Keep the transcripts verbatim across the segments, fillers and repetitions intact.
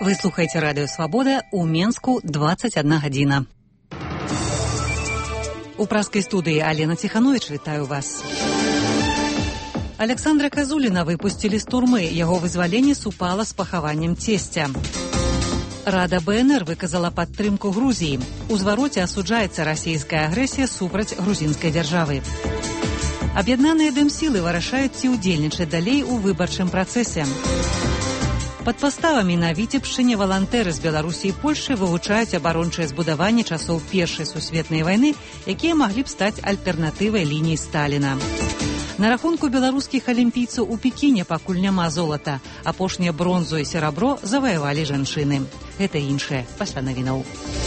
Вы слухаеце радыё «Свабода», у Менску двадцать одна гадзіна. У праскай студыі Алена Ціхановіч, вітаю вас. Александра Казуліна выпусцілі з турмы. Яго вызваленне супала з пахаваннем цесця. Рада бэ эн эр выказала падтрымку Грузіі. У звароце асуджаецца расійская агрэсія супраць грузінскай дзяржавы. Аб'яднаныя дэмсілы вырашаюць, ці ўдзельнічаць далей у выбарчым працэсе. Пад паставамі на Віцебшчыне валантэры з Беларусі і Польшчы вывучаюць абарончыя збудаванні часоў Першай сусветнай вайны, якія маглі б стаць альтэрнатывай лініі Сталіна. На рахунку беларускіх алімпійцаў у Пекіне пакуль няма золата. Апошнія бронзу і серабро заваявалі жанчыны. Гэта іншае пасля навінаў.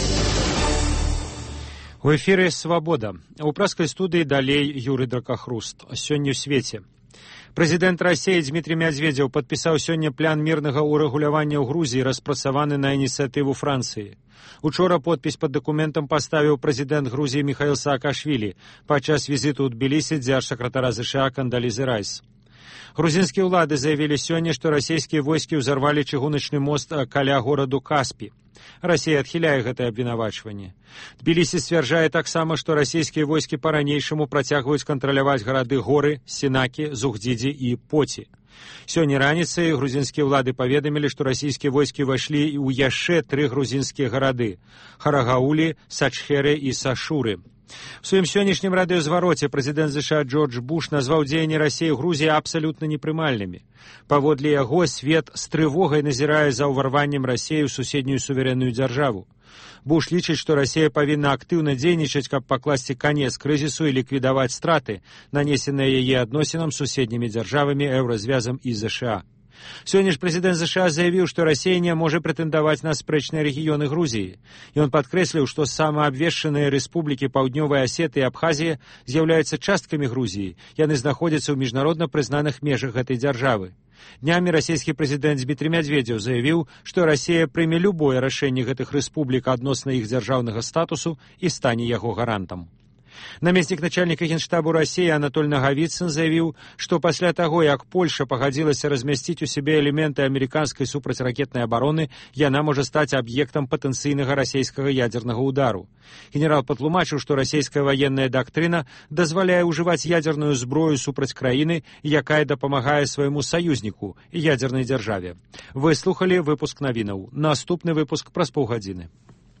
У эфіры «Свабода». У праскай студыі далей Юрый Дракахруст. Сёння ў свеце. Прэзідэнт Расіі Дмітрий Мядзведзеў падпісаў сёння план мірнага ўрэгулявання ў Грузіі, распрацаваны на ініцыятыву Францыі. Учора подпіс пад дакументам паставіў прэзідэнт Грузіі Міхаіл Саакашвілі падчас візіту ў Тбілісі дзяржсакратара ЗША Кандалізы Райс. Грузінскія ўлады заявілі сёння, што расійскія войскі ўзарвалі чыгуначны мост каля гораду Каспі. Расія адхіляе гэтае абвінавачванне. Тбілісі сцвярджае таксама, што расійскія войскі па-ранейшаму працягваюць кантраляваць гарады Горы, Сінакі, Зугдзідзі і Поці. Сёння раніцай грузінскія ўлады паведамілі, што расійскія войскі ўвайшлі ў яшчэ тры грузінскія гарады – Харагаулі, Сачхеры і Сашуры. У сваім сённяшнім радыёзвароце прэзідэнт ЗША Джордж Буш назваў дзеянні Расіі ў Грузіі абсалютна непрымальнымі. Паводле яго, свет з трывогай назірае за ўварваннем Расіі ў суседнюю суверэнную дзяржаву. Буш лічыць, што Расія павінна актыўна дзейнічаць, каб пакласці канец крызісу і ліквідаваць страты, нанесеныя яе адносінам з суседнімі дзяржавамі, еўразвязам і ЗША. Сёння ж прэзідэнт ЗША заявіў, што Расія не можа прэтэндаваць на спрэчныя рэгіёны Грузіі. Ён падкрэсліў, што самаабвешчаныя рэспублікі Паўднёвай Асеты і Абхазія з'яўляюцца часткамі Грузіі. Яны знаходзяцца ў міжнародна прызнаных межах гэтай дзяржавы. Днямі расійскі прэзідэнт Дмітрий Мядзведзеў заявіў, што Расія прыме любое рашэнне гэтых рэспублік адносна іх дзяржаўнага статусу і стане яго гарантам. Намеснік начальніка генштабу Расіі Анатоль Нагавіцын заявіў, што пасля таго, як Польша пагадзілася размясціць у сябе элементы амерыканскай супрацьракетнай абароны, яна можа стаць аб'ектам патэнцыйнага расійскага ядзернага ўдару. Генерал патлумачыў, што расійская ваенная дактрына дазваляе ўжываць ядзерную зброю супраць краіны, якая дапамагае свайму саюзніку, ядзернай дзяржаве. Вы слухалі выпуск навінаў. Наступны выпуск праз паўгадзіны.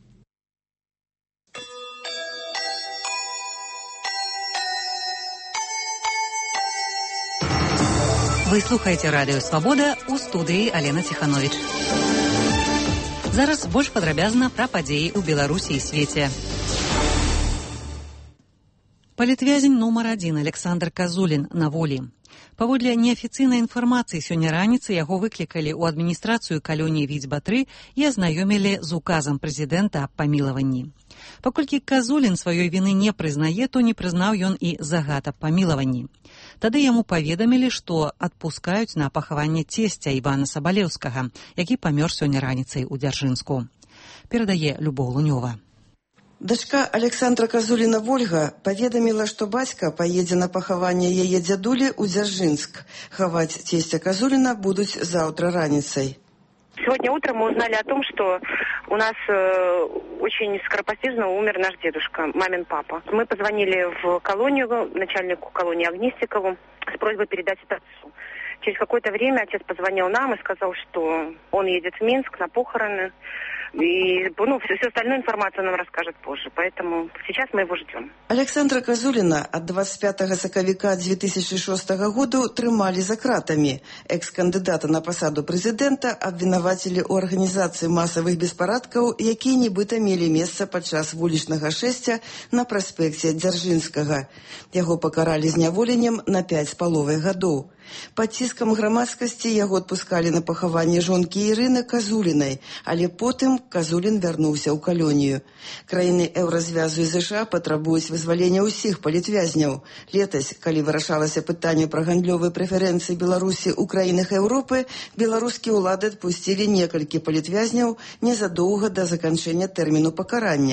Вы слухаеце радыё «Свабода», у студыі Алена Ціхановіч. Зараз больш падрабязна пра падзеі ў Беларусі і свеце. Палітвязень нумар адзін Александр Казулін на волі. Паводле неафіцыйнай інфармацыі, сёння раніцай яго выклікалі ў адміністрацыю калоніі Віцьба-тры і азнаёмілі з указам прэзідэнта аб памілаванні. Паколькі Казулін сваёй віны не прызнае, то не прызнаў ён і загад аб памілаванні. Тады яму паведамілі, што адпускаюць на пахаванне цесця Івана Сабалеўскага, які памёр сёння раніцай у Дзяржынску. Перадае Любоў Лунёва. Дачка Александра Казуліна Вольга паведаміла, што бацька паедзе на пахаванне яе дзядулі ў Дзяржынск. Хаваць цесця Казуліна будуць заўтра раніцай. Сегодня утром мы узнали о том, что у нас э, очень скоропостижно умер наш дедушка, мамин папа. Мы позвонили в колонию, начальнику колонии Огнистикову, с просьбой передать это отцу. Через какое-то время отец позвонил нам и сказал, что он едет в Минск на похороны. И ну, всю, всю остальную информацию нам расскажет позже. Поэтому сейчас мы его ждем. Александра Казуліна ад двадцать пятага сакавіка две тысячи шостага году трымалі за кратамі. Экс-кандыдата на пасаду прэзідэнта абвінавацілі ў арганізацыі масавых беспарадкаў, якія нібыта мелі месца падчас вулічнага шэсця на праспекце Дзяржынскага. Яго пакаралі зняволеннем на пяць з паловай гадоў. Пад ціскам грамадскасці яго адпускалі на пахаванне жонкі Ірыны Казулінай, але потым Казулін вярнуўся ў калонію. Краіны еўразвязу і ЗША патрабуюць вызвалення ўсіх палітвязняў. Летась, калі вырашалася пытанне пра гандлёвыя прэферэнцыі Беларусі ў краінах Еўропы, беларускія ўлады адпусцілі некалькі палітвязняў незадоўга да заканчэння тэрміну пакарання.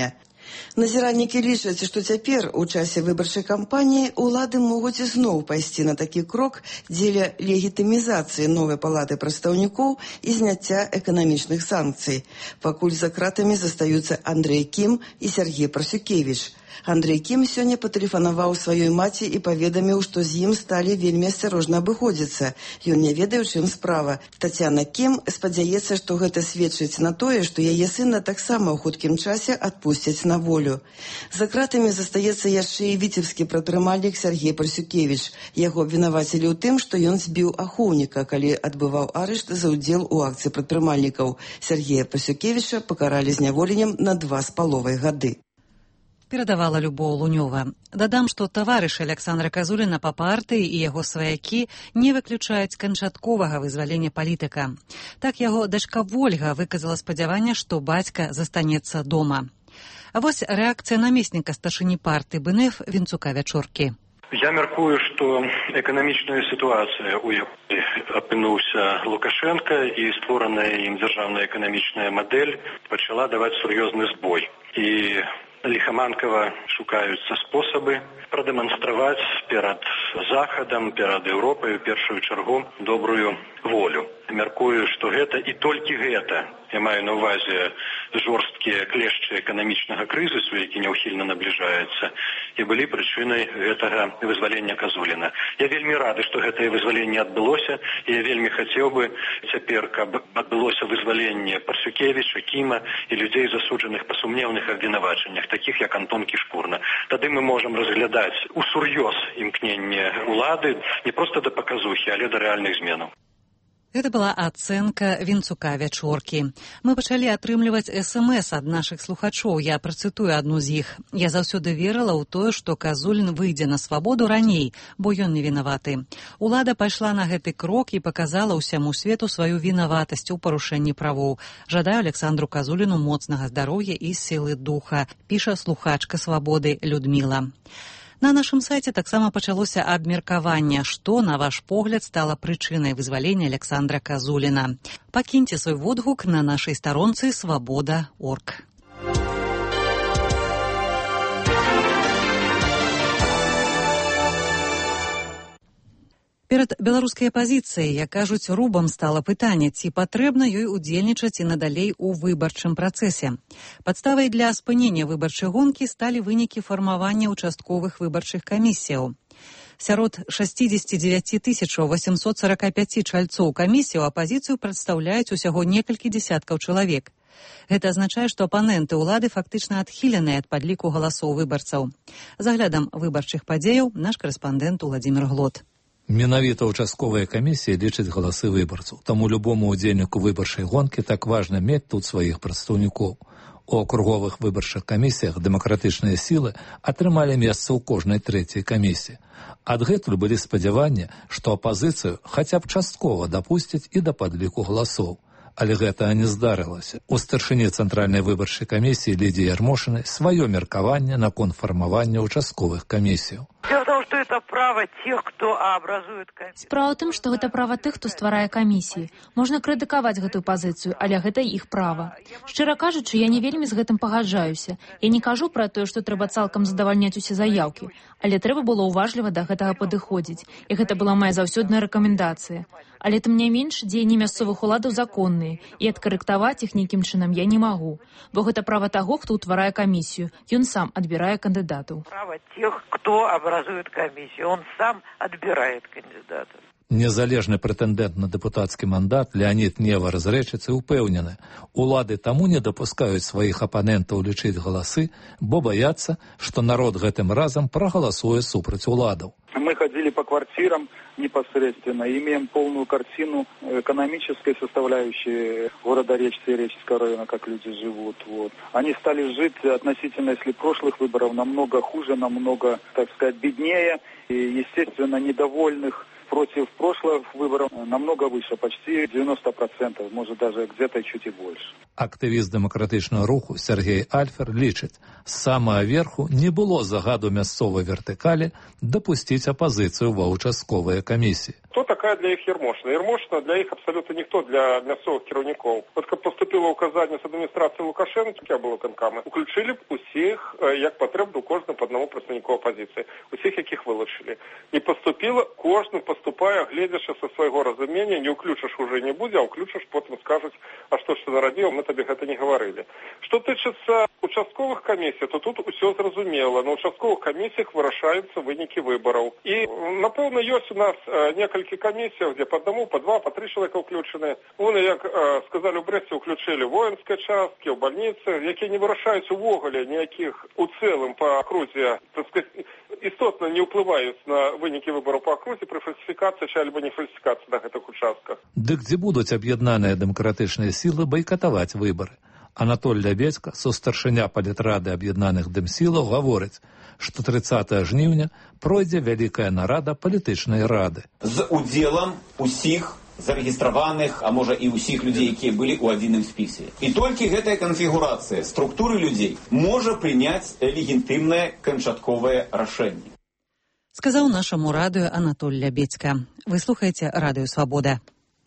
Назіраннікі лічаць, што цяпер у часе выбарчай кампаніі улады могуць ізноў пайсці на такі крок дзеля легітымізацыі новай палаты прадстаўнікоў і зняцця эканамічных санкцый. Пакуль за кратамі застаюцца Андрэй Кім і Сергей Парсюкевіч. Андрэй Кім сёння патэлефанаваў сваёй маці і паведаміў, што з ім сталі вельмі асцярожна абыходзіцца. Ён не ведае, у чым справа. Тацяна Кім спадзяецца, што гэта сведчыць на тое, што яе сына таксама ў хуткім часе адпусцяць на волю. За кратамі застаецца яшчэ і віцебскі прадпрымальнік Сергей Парсюкевіч. Яго абвінавацілі ў тым, што ён збіў ахоўніка, калі адбываў арышт за ўдзел у акцыі прадпрымальнікаў. Сергея Парсюкевіча пакаралі зняволеннем на два з паловай гады. Перадавала Любоў Лунёва. Дадам, што таварыш Аляксандра Казуліна па партыі і яго сваякі не выключаюць канчатковага вызвалення палітыка. Так яго дачка Вольга выказала спадзяванне, што бацька застанецца дома. А вось рэакцыя намесніка старшыні партыі БНФ Вінцука Вячоркі. Я мяркую, што эканамічная сітуацыя, у якой апынуўся Лукашенко і створаная ім дзяржаўная эканамічная мадэль пачала даваць сур'ёзны збой. І ліхаманкава шукаюцца спосабы прадэманстраваць перад Захадам, перад Еўропай у першую чаргу добрую волю. Мяркую, што гэта і толькі гэта, я маю на ўвазе жорсткія клешчы эканамічнага крызісу, які няўхільна набліжаецца, і былі прычынай гэтага вызвалення Казуліна. Я вельмі рады, што гэтае вызваленне адбылося, і я вельмі хацеў бы цяпер, каб адбылося вызваленне Парсюкевіча, Кіма і людзей, засуджаных па сумнеўных абвінавачаннях, такіх як Антон Кішкурна. Тады мы можам разглядаць усур'ёз імкненне улады не проста да паказухі, але да рэальных зменаў. Гэта была ацэнка Вінцука Вячоркі. Мы пачалі атрымліваць эс эм эс ад нашых слухачоў. Я працытую адну з іх. Я заўсёды верыла ў тое, што Казулін выйдзе на свабоду раней, бо ён не вінаваты. Улада пайшла на гэты крок і паказала ўсяму свету сваю вінаватасць у парушэнні правоў. Жадаю Аляксандру Казуліну моцнага здароўя і сілы духа, піша слухачка Свабоды Людміла. На нашым сайце таксама пачалося абмеркаванне, што, на ваш погляд, стала прычынай вызвалення Аляксандра Казуліна. Пакіньце свой водгук на нашай старонцы свабода точка орг. Перад беларускай апазіцыяй, як кажуць, рубам стала пытанне, ці патрэбна ёй удзельнічаць і надалей у выбарчым працэсе. Падставай для спынення выбарчай гонкі сталі вынікі фармавання участковых выбарчых камісіяў. Сярод шэсцьдзесят дзевяць тысяч восемьсот сорок пять чальцоў камісіяў апазіцыю прадстаўляюць усяго некалькі дзесяткаў чалавек. Гэта азначае, што апаненты ўлады фактычна адхіленыя ад падліку галасоў выбарцаў. За аглядам выбарчых падзеяў наш корэспандэнт Уладзімір Глот. Менавіта ўчастковыя камісіі лічаць галасы выбарцаў. Таму любому ўдзельніку выбарчай гонкі так важна мець тут сваіх прадстаўнікоў. У акруговых выбарчых камісіях дэмакратычныя сілы атрымалі месца ў кожнай трэцяй камісіі. Адгэтуль былі спадзяванні, што апазіцыю хаця б часткова дапусцяць і да падліку галасоў. Але гэта не здарылася. У старшыні Цэнтральнай выбарчай камісіі Лідіі Ярмошынай сваё меркаванне наконт фармавання ўчастковых камісіяў. Дело в том, что это право тех, кто образует комиссию. Справа ў тым, што гэта права тых, хто стварае камісіі. Можна крытыкаваць гэтую пазіцыю, але гэта іх права. Шчыра кажучы, я не вельмі з гэтым пагаджаюся. Я не кажу пра тое, што трэба цалкам задавальняць усе заяўкі, але трэба было ўважліва да гэтага падыходзіць. І гэта была моя заўсёдная рэкамендацыя. Але тым не менш, дзеянні мясцовых уладаў законныя, і адкарэктаваць іх нейкім чынам я не магу. Бо гэта права таго, хто ўтварае камісію. Ён сам адбірае кандыдатаў. Право тех, кто образует комиссию. Он сам отбирает кандидатов. Незалежны прэтэндэнт на дэпутацкі мандат Леонід Нева разрэчыцца упэўнены. Улады таму не дапускаюць сваіх апанентаў лічыць галасы, бо баяцца, што народ гэтым разам прагаласуе супраць уладаў. Мы ходили по квартирам непосредственно, имеем полную картину экономической составляющей города Речцы и Речского района, как люди живут. Вот. Они стали жить относительно, если прошлых выборов, намного хуже, намного, так сказать, беднее. И, естественно, недовольных против прошлых выборов намного выше, почти девяносто процентов, может даже где-то чуть и больше. Актывіст дэмакратычнага руху Сергей Альфер лічыць, з самага верху не было загаду мясцовай вертыкалі дапусціць апазіцыю ва ўчастковыя камісіі. Хто такая для іх Ермошина? Ермошина для іх абсолютно ніхто, для мясцовых кіраўнікоў. Вот как поступило указание с администрации Лукашенко, я был конкамы, уключили усіх, як потребно, кожному по одному представнику оппозиции. Усіх, яких вылучили. И поступило, кожным поступая, глядячи со своего разумения, не уключишь уже не будет, а уключишь, потом скажут, а что ж ты народил, мы тебе это не говорили. Что тычется участковых комиссий, то тут все зразумело. На участковых комиссиях вырашаются вынікі выборов. И, напевно, есть у нас несколько комиссиях, где по одному, по два, по три человека включены. Вони, як э, сказали у Бресте, включили воинские частки, в больницы, які не вирішаються увогуле ніяких у целом по окрузе, так сказать, істотно не впливають на виніки виборів по окрузі при фальсифікації чи або не фальсифікації на гэтых участках. Дык дзе будуць аб'яднаныя дэмакратычныя сілы байкатаваць выбары? Анатоль Лябедзька, состаршыня палітрады аб'яднаных дэмсілаў, гаворыць, што трыццатага жніўня пройдзе вялікая нарада палітычнай рады. З удзелам усіх зарэгістраваных, а можа і ўсіх людзей, якія былі ў адзіным спісе. І толькі гэтая канфігурацыя структуры людзей можа прыняць легітымнае канчатковае рашэнне. Сказаў нашаму радыё Анатоль Лябедзька. Вы слухаеце Радыё Свабода.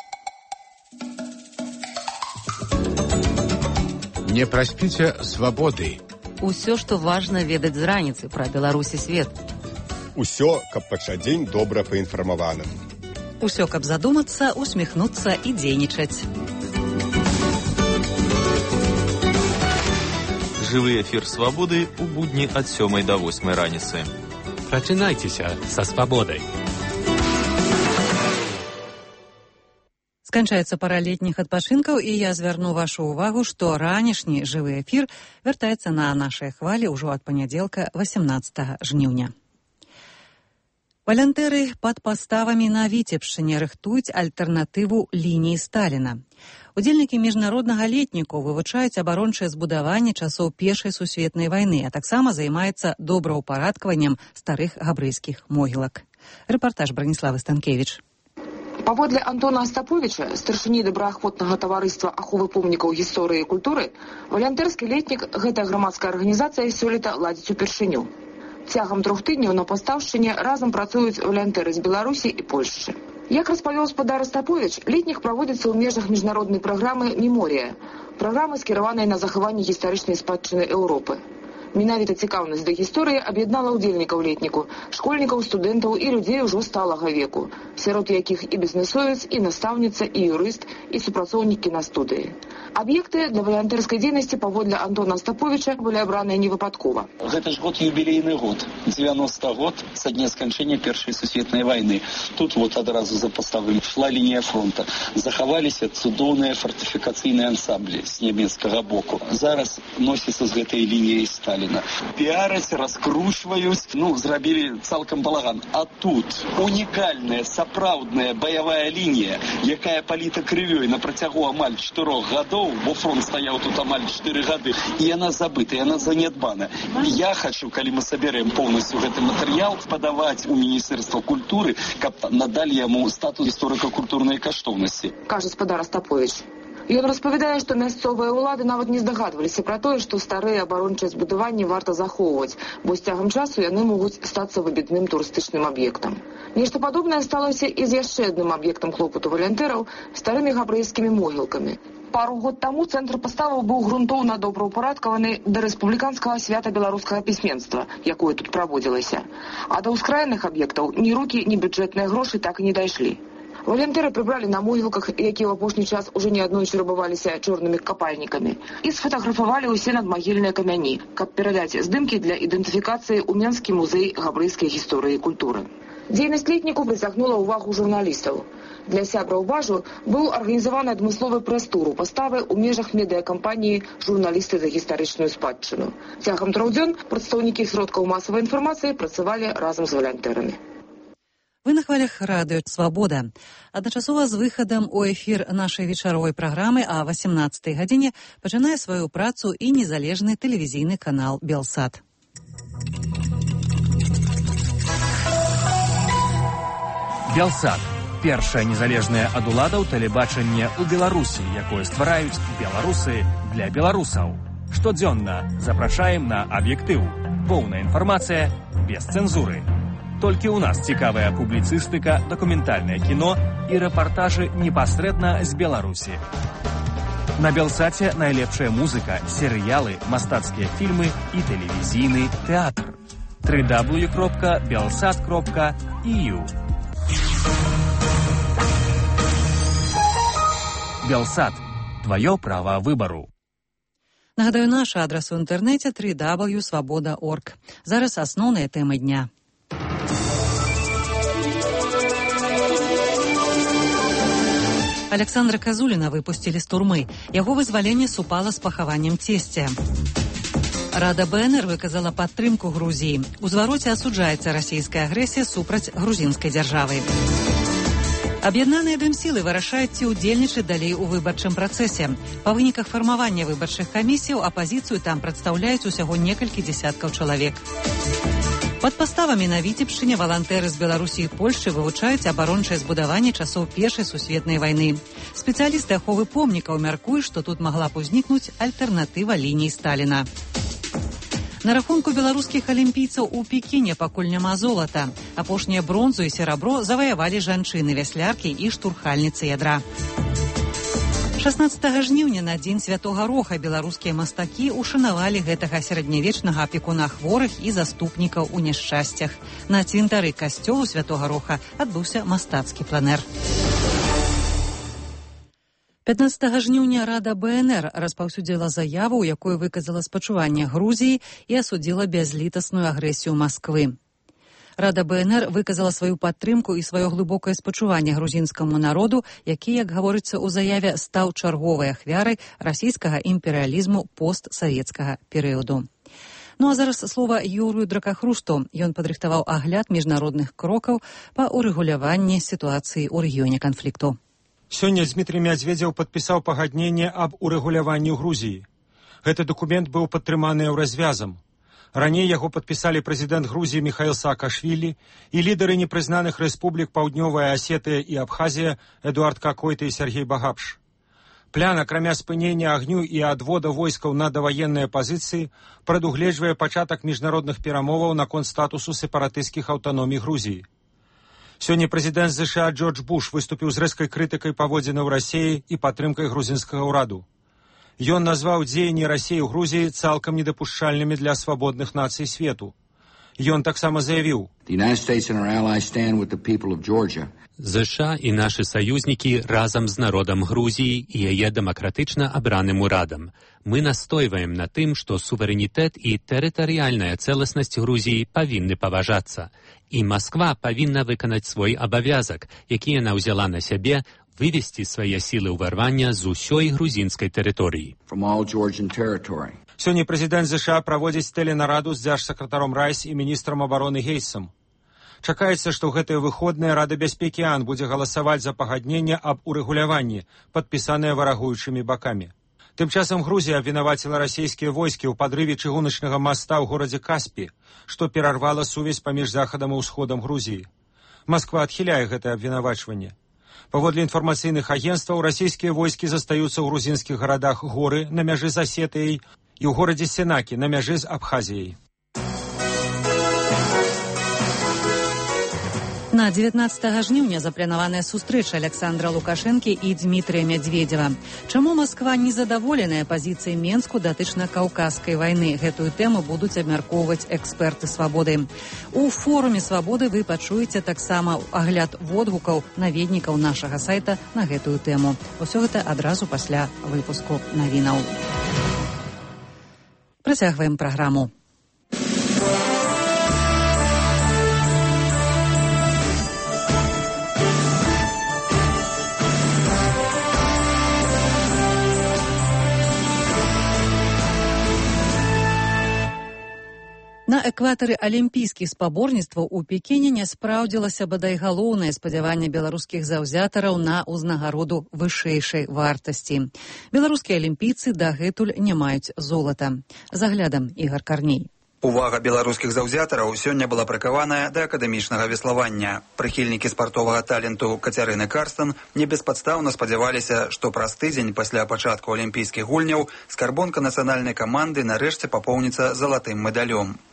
Не праспіце свабоды. Усё, што важна ведаць з раніцы пра Беларусь і свет. Усё, каб пачаць дзень добра паінфармаваным. Усё, каб задумацца, усміхнуцца і дзейнічаць. Жывы эфір свабоды ў будні ад сёмай да восьмай раніцы. Прачынайцеся са свабодай. Сканчаецца пара летніх адпачынкаў, і я звярну вашу ўвагу, што ранішні жывы эфір вяртаецца на нашай хвалі ўжо ад панядзелка васямнаццатага жніўня. Валянтэры пад паставамі на Віцебшчыне рыхтуюць альтэрнатыву лініі Сталіна. Удзельнікі міжнароднага летніку вывучаюць абарончае збудаванне часоў Першай сусветнай вайны, а таксама займаецца добраўпарадкаваннем старых габрэйскіх могілак. Рэпартаж Браніславы Станкевіч. Паводле Антона Астаповіча, старшыні добраахвотнага таварыства аховы помнікаў гісторыі і культуры, валянтэрскі летнік, гэтая грамадская арганізацыя сёлета ладзіць упершыню. Цягам трох тыдняў на пастаўшчыне разам працуюць валянтэры з Беларусі і Польшчы. Як распавёў спадар Астаповіч, летнік праводзіцца ў межах міжнароднай праграмы «Меморія», праграмы, скіраванай на захаванне гістарычнай спадчыны Еўропы. Менавіта цікаўнасць да гісторыі аб'яднала ўдзельнікаў летніку, школьнікаў, студэнтаў і людзей ужо сталага веку, сярод якіх і бізнесовец, і настаўніца, і юрыст, і супрацоўнік кінастудыі. Аб'екты для валянтэрскай дзейнасці паводле Антона Астаповіча былі абраныя невыпадкова. Гэта ж год юбілейны год, дзевяносты год са дня сканчэння Першай сусветнай вайны. Тут вот адразу за паставым шла лінія фронта. Захаваліся цудоўныя фартыфікацыйныя ансамблі з нямецкага боку. Зараз носіцца з гэтай лініяй Сталіна. Піараць, раскручваюць, ну, зрабілі цалкам балаган. А тут унікальная, сапраўдная баявая лінія, якая паліта крывёй на працягу амаль чатырох гадоў, бо фронт стаяў тут амаль чатыры гады, і яна забыта, яна занядбана. Я хочу, калі мы саберэм поўнасцю гэты матэрыял, падаваць у Міністэрства культуры, каб надалі яму статус гісторыка-культурнай каштоўнасці. Кажа спадар Астаповіч. Ён распавядае, што мясцовыя ўлады нават не здагадваліся пра тое, што старыя абарончыя збудаванні варта захоўваць, бо з цягам часу яны могуць стацца выбітным турыстычным аб'ектам. Нешта падобнае сталося і з яшчэ адным аб'ектам клопату валянтэраў – старымі габрэйскімі могілкамі. Пару год таму цэнтр паставаў быў грунтоўна добраўпарадкаваны да рэспубліканскага свята беларускага пісьменства, якое тут праводзілася. А да ўскрайных аб'ектаў ні рукі, ні бюджэтныя грошы так і не дайшлі. Валянтэры прыбралі на могілках, якія ў апошні час уже неаднойчы рабаваліся чорнымі капальнікамі, і сфотаграфавалі ўсе надмагільныя камяні, каб перадаць здымкі для ідэнтыфікацыі ў Менскі музей габрэйскай гісторыі і культуры. Дзейнасць летніку прыцягнула ўвагу журналістаў. Для сябраў бажу быў арганізаваны адмысловы прэс-тур у паставы ў межах медыякампаніі «Журналісты за гістарычную спадчыну». Цягам трох дзён прадстаўнікі сродкаў масавай інфармацыі працавалі разам з валянтэрамі. Вы на хвалях радыё «Свабода». Адначасова з выхадам у эфір нашай вечаровай праграмы а васямнаццатай гадзіне пачынае сваю працу і незалежны тэлевізійны канал «Белсат». «Белсат» – першае незалежнае ад уладаў тэлебачанне ў Беларусі, якое ствараюць беларусы для беларусаў. Штодзённа запрашаем на аб'ектыў. Поўная інфармацыя без цэнзуры. Толькі ў нас цікавая публіцыстыка, дакументальнае кіно і рэпартажы непасрэдна з Беларусі. На Белсаце найлепшая музыка, серыялы, мастацкія фільмы і тэлевізійны тэатр. дабл ю дабл ю дабл ю кропка белсат кропка і ю. Белсат. Твоё право выбору. Нагадаю, наш адрас у інтэрнэце дабл ю дабл ю крапка свабода крапка орг. Зараз асноўныя тэмы дня. Александра Казуліна выпусцілі з турмы. Яго вызваленне супала з пахаваннем цесця. Рада БНР выказала падтрымку Грузіі. У звароце асуджаецца расійская агрэсія супраць грузінскай дзяржавы. Аб'яднаныя дэмсілы вырашаюць, ці ўдзельнічаць далей у выбарчым працэсе. Па выніках фармавання выбарчых камісіяў апазіцыю там прадстаўляюць усяго некалькі дзесяткаў чалавек. Пад паставамі на Віцебшчыне валантэры з Беларусі і Польшчы вывучаюць абарончае збудаванне часоў Першай сусветнай вайны. Спецыялісты аховы помнікаў мяркуюць, што тут магла б узнікнуць альтэрнатыва ліній Сталіна. На рахунку беларускіх алімпійцаў у Пекіне пакуль няма золата. Апошнія бронзу і серабро заваявалі жанчыны-вясляркі і штурхальніцы ядра. шаснаццатага жніўня на дзень святога Роха беларускія мастакі ушанавалі гэтага сярэднявечнага апекуна хворых і заступнікаў у няшчасцях. На цвінтары касцёлу святога Роха адбыўся мастацкі планер. пятнаццатага жніўня Рада БНР распаўсюдзіла заяву, у якой выказала спачуванне Грузіі і асудзіла бязлітасную агрэсію Масквы. Рада БНР выказала сваю падтрымку і сваё глыбокае спачуванне грузінскаму народу, які, як гаворыцца ў заяве, стаў чарговай ахвярай расійскага імперыялізму постсавецкага перыяду. Ну а зараз слова Юрыю Дракахрусту. Ён падрыхтаваў агляд міжнародных крокаў па урэгуляванні сітуацыі ў рэгіёне канфлікту. Сёння Дмітрий Мядзведзеў падпісаў пагадненне аб урэгуляванні Грузіі. Гэты дакумент быў падтрыманы еўразвязам. Раней яго падпісалі прэзідэнт Грузіі Міхаіл Саакашвілі і лідары непрызнаных рэспублік Паўднёвая Асетыя і Абхазія Эдуард Какойта і Сергей Багапш. План, акрамя спынення агню і адвода войскаў на даваенныя пазіцыі, прадугледжвае пачатак міжнародных перамоваў наконт статусу сепаратысцкіх аўтаномій Грузіі. Сёння прэзідэнт ЗША Джордж Буш выступіў з рэзкай крытыкай паводзінаў Расіі і падтрымкай грузінскага ўраду. Ён назваў дзеянні Расіі ў Грузіі цалкам недапушчальнымі для свабодных нацый свету. Ён таксама заявіў: ЗША і нашы саюзнікі разам з народам Грузіі і яе дэмакратычна абраным урадам. Мы настойваем на тым, што суверэнітэт і тэрытарыяльная цэласнасць Грузіі павінны паважацца. І Масква павінна выканаць свой абавязак, які яна ўзяла на сябе, вывесці свае сілы ўварвання з усёй грузінскай тэрыторыі. Сёння прэзідэнт ЗША праводзіць тэленараду з дзяржсакратаром Райс і міністрам абароны Гейсам. Чакаецца, што ў гэтыя выходныя Рада бяспекі АН будзе галасаваць за пагадненне аб урэгуляванні, падпісанае варагуючымі бакамі. Тым часам Грузія абвінаваціла расійскія войскі ў падрыве чыгуначнага моста ў горадзе Каспі, што перарвала сувязь паміж захадам і ўсходам Грузіі. Масква адхіляе гэтае абвінавачванне. Паводле інфармацыйных агенцтваў, расійскія войскі застаюцца ў грузінскіх гарадах Горы на мяжы з Асетыяй і ў горадзе Сенакі на мяжы з Абхазіяй. На дзевятнаццатага жніўня запланаваная сустрэча Александра Лукашэнкі і Дмітрия Мядзведзева. Чаму Масква незадаволеная пазіцыяй Менску датычна каўказскай вайны? Гэтую тэму будуць абмяркоўваць эксперты «Свабоды». У форуме «Свабоды» вы пачуеце таксама агляд водгукаў наведнікаў нашага сайта на гэтую тэму. Усё гэта адразу пасля выпуску навінаў. Працягваем праграму. На экватары алімпійскіх спаборніцтваў у Пекіне не спраўдзілася бадай галоўнае спадзяванне беларускіх заўзятараў на ўзнагароду вышэйшай вартасці. Беларускія алімпійцы дагэтуль не маюць золата. З аглядам Ігар Карней. Увага беларускіх заўзятараў сёння была прыкаваная да акадэмічнага веславання. Прыхільнікі спартовага таленту Кацярыны Карстан не беспадстаўна спадзяваліся, што праз тыдзень пасля пачатку алімпійскіх гульняў скарбонка нацыянальнай каманды нарэшце папоўніцца залатым медалём.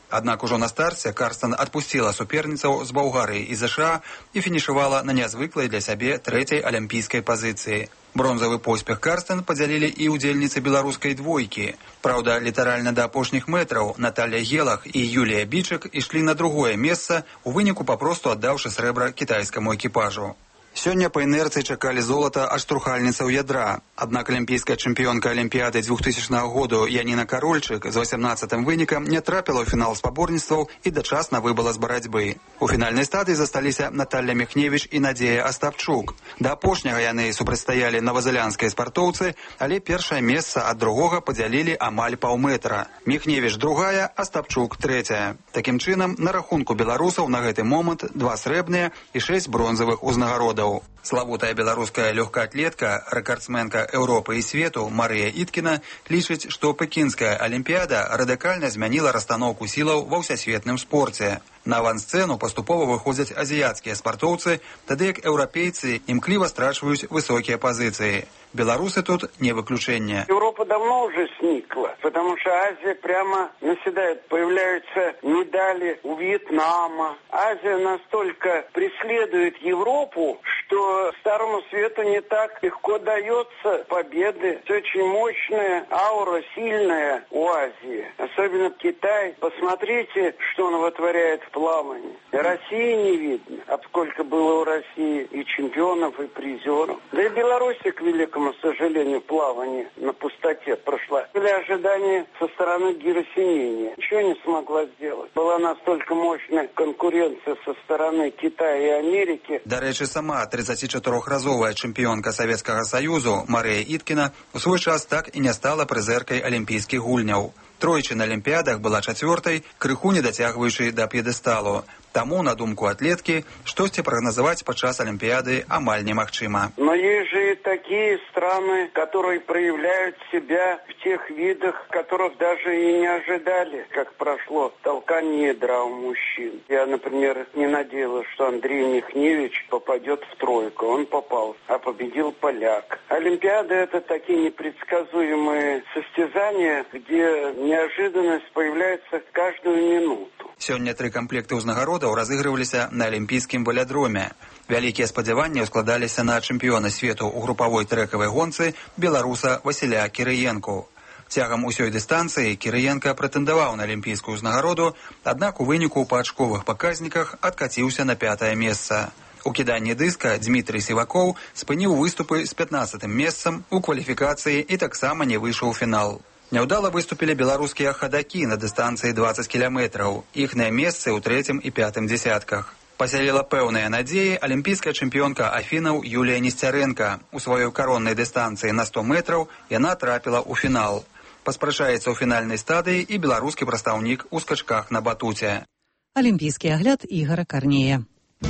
Аднак ужо на старце Карстен адпусціла суперніцаў з Балгарыі і ЗША і фінішавала на нязвыклай для сябе трэцяй алімпійскай пазіцыі. Бронзавы поспех Карстен падзялілі і ўдзельніцы беларускай двойкі. Праўда, літаральна да апошніх мэтраў Наталья Гелах і Юлія Бічык ішлі на другое месца, у выніку папросту аддаўшы срэбра кітайскаму экіпажу. Сёння па інерцыі чакалі золата аж штурхальніцаў ядра. Аднак алімпійская чэмпіёнка Алімпіяды двухтысячнага году Яніна Карольчык з васямнаццатым вынікам не трапіла ў фінал спаборніцтваў і дачасна выбыла з барацьбы. У фінальнай стадыі засталіся Наталья Міхневіч і Надзея Астапчук. Да апошняга яны супрацьстаялі новазеландскія спартоўцы, але першае месца ад другога падзялілі амаль паўметра. Міхневіч другая, Астапчук трэцяя. Такім чынам, на рахунку беларусаў на гэты момант два срэбныя і шэсць бронзавых узнагародаў. Славутая беларуская лёгкаатлетка, рэкардсменка Еўропы і свету Марыя Іткіна лічыць, што пекінская алімпіяда радыкальна змяніла расстаноўку сілаў ва ўсясветным спорце. На авансцэну паступова выходзяць азіяцкія спартоўцы, тады як еўрапейцы імкліва страчваюць высокія пазіцыі. Белорусы тут не выключение. Европа давно уже сникла, потому что Азия прямо наседает. Появляются медали у Вьетнама. Азия настолько преследует Европу, что старому свету не так легко дается победы. Это очень мощная аура, сильная у Азии. Особенно Китай. Посмотрите, что он вытворяет в плавании. России не видно. А сколько было у России и чемпионов, и призеров. Да и Белоруссия, к великому к сожалению, плавание на пустоте прошла. Были ожидания со стороны Герасимении. Ничего не смогла сделать. Была настолько мощная конкуренция со стороны Китая и Америки. До речі, сама тридцатичотырохразовая чемпіонка Савецкага Саюзу Марія Іткіна у свой час так і не стала прызэркай алімпійскіх гульняў. Тройчы на Алімпіядах была чацвёртай, крыху не дацягваючай да п'едэсталу. Таму, на думку атлеткі, штосьці прагназаваць падчас Алімпіяды амаль немагчыма. Но есть же и такие страны, которые проявляют себя в тех видах, которых даже и не ожидали, как прошло толкание ядра у мужчин. Я, например, не надеялась, что Андрей Михневич попадет в тройку. Он попал, а победил поляк. Олимпиады — это такие непредсказуемые состязания, где неожиданность появляется каждую минуту. Сёння тры камплекты ўзнагародаў разыгрываліся на алімпійскім веладроме. Вялікія спадзяванні складаліся на чэмпіёна свету ў групавой трэкавай гонцы беларуса Васіля Кірыенку. Цягам усёй дыстанцыі Кірыенка прэтэндаваў на алімпійскую ўзнагароду, аднак у выніку па ачковых паказніках адкаціўся на пятае месца. У кіданні дыска Дмітрый Сівакоў спыніў выступы з пятнаццатым месцам у кваліфікацыі і таксама не выйшаў у фінал. Няўдала выступілі беларускія хадакі на дыстанцыі дваццаць кіламетраў. Іхныя месцы ў трэцім і пятым дзесятках. Пасяліла пэўныя надзеі алімпійская чэмпіёнка Афінаў Юлія Несцярэнка. У сваёй кароннай дыстанцыі на сто метраў яна трапіла ў фінал. Паспрачаецца ў фінальнай стадыі і беларускі прадстаўнік у скачках на батуце. Алімпійскі агляд Ігора Карнея.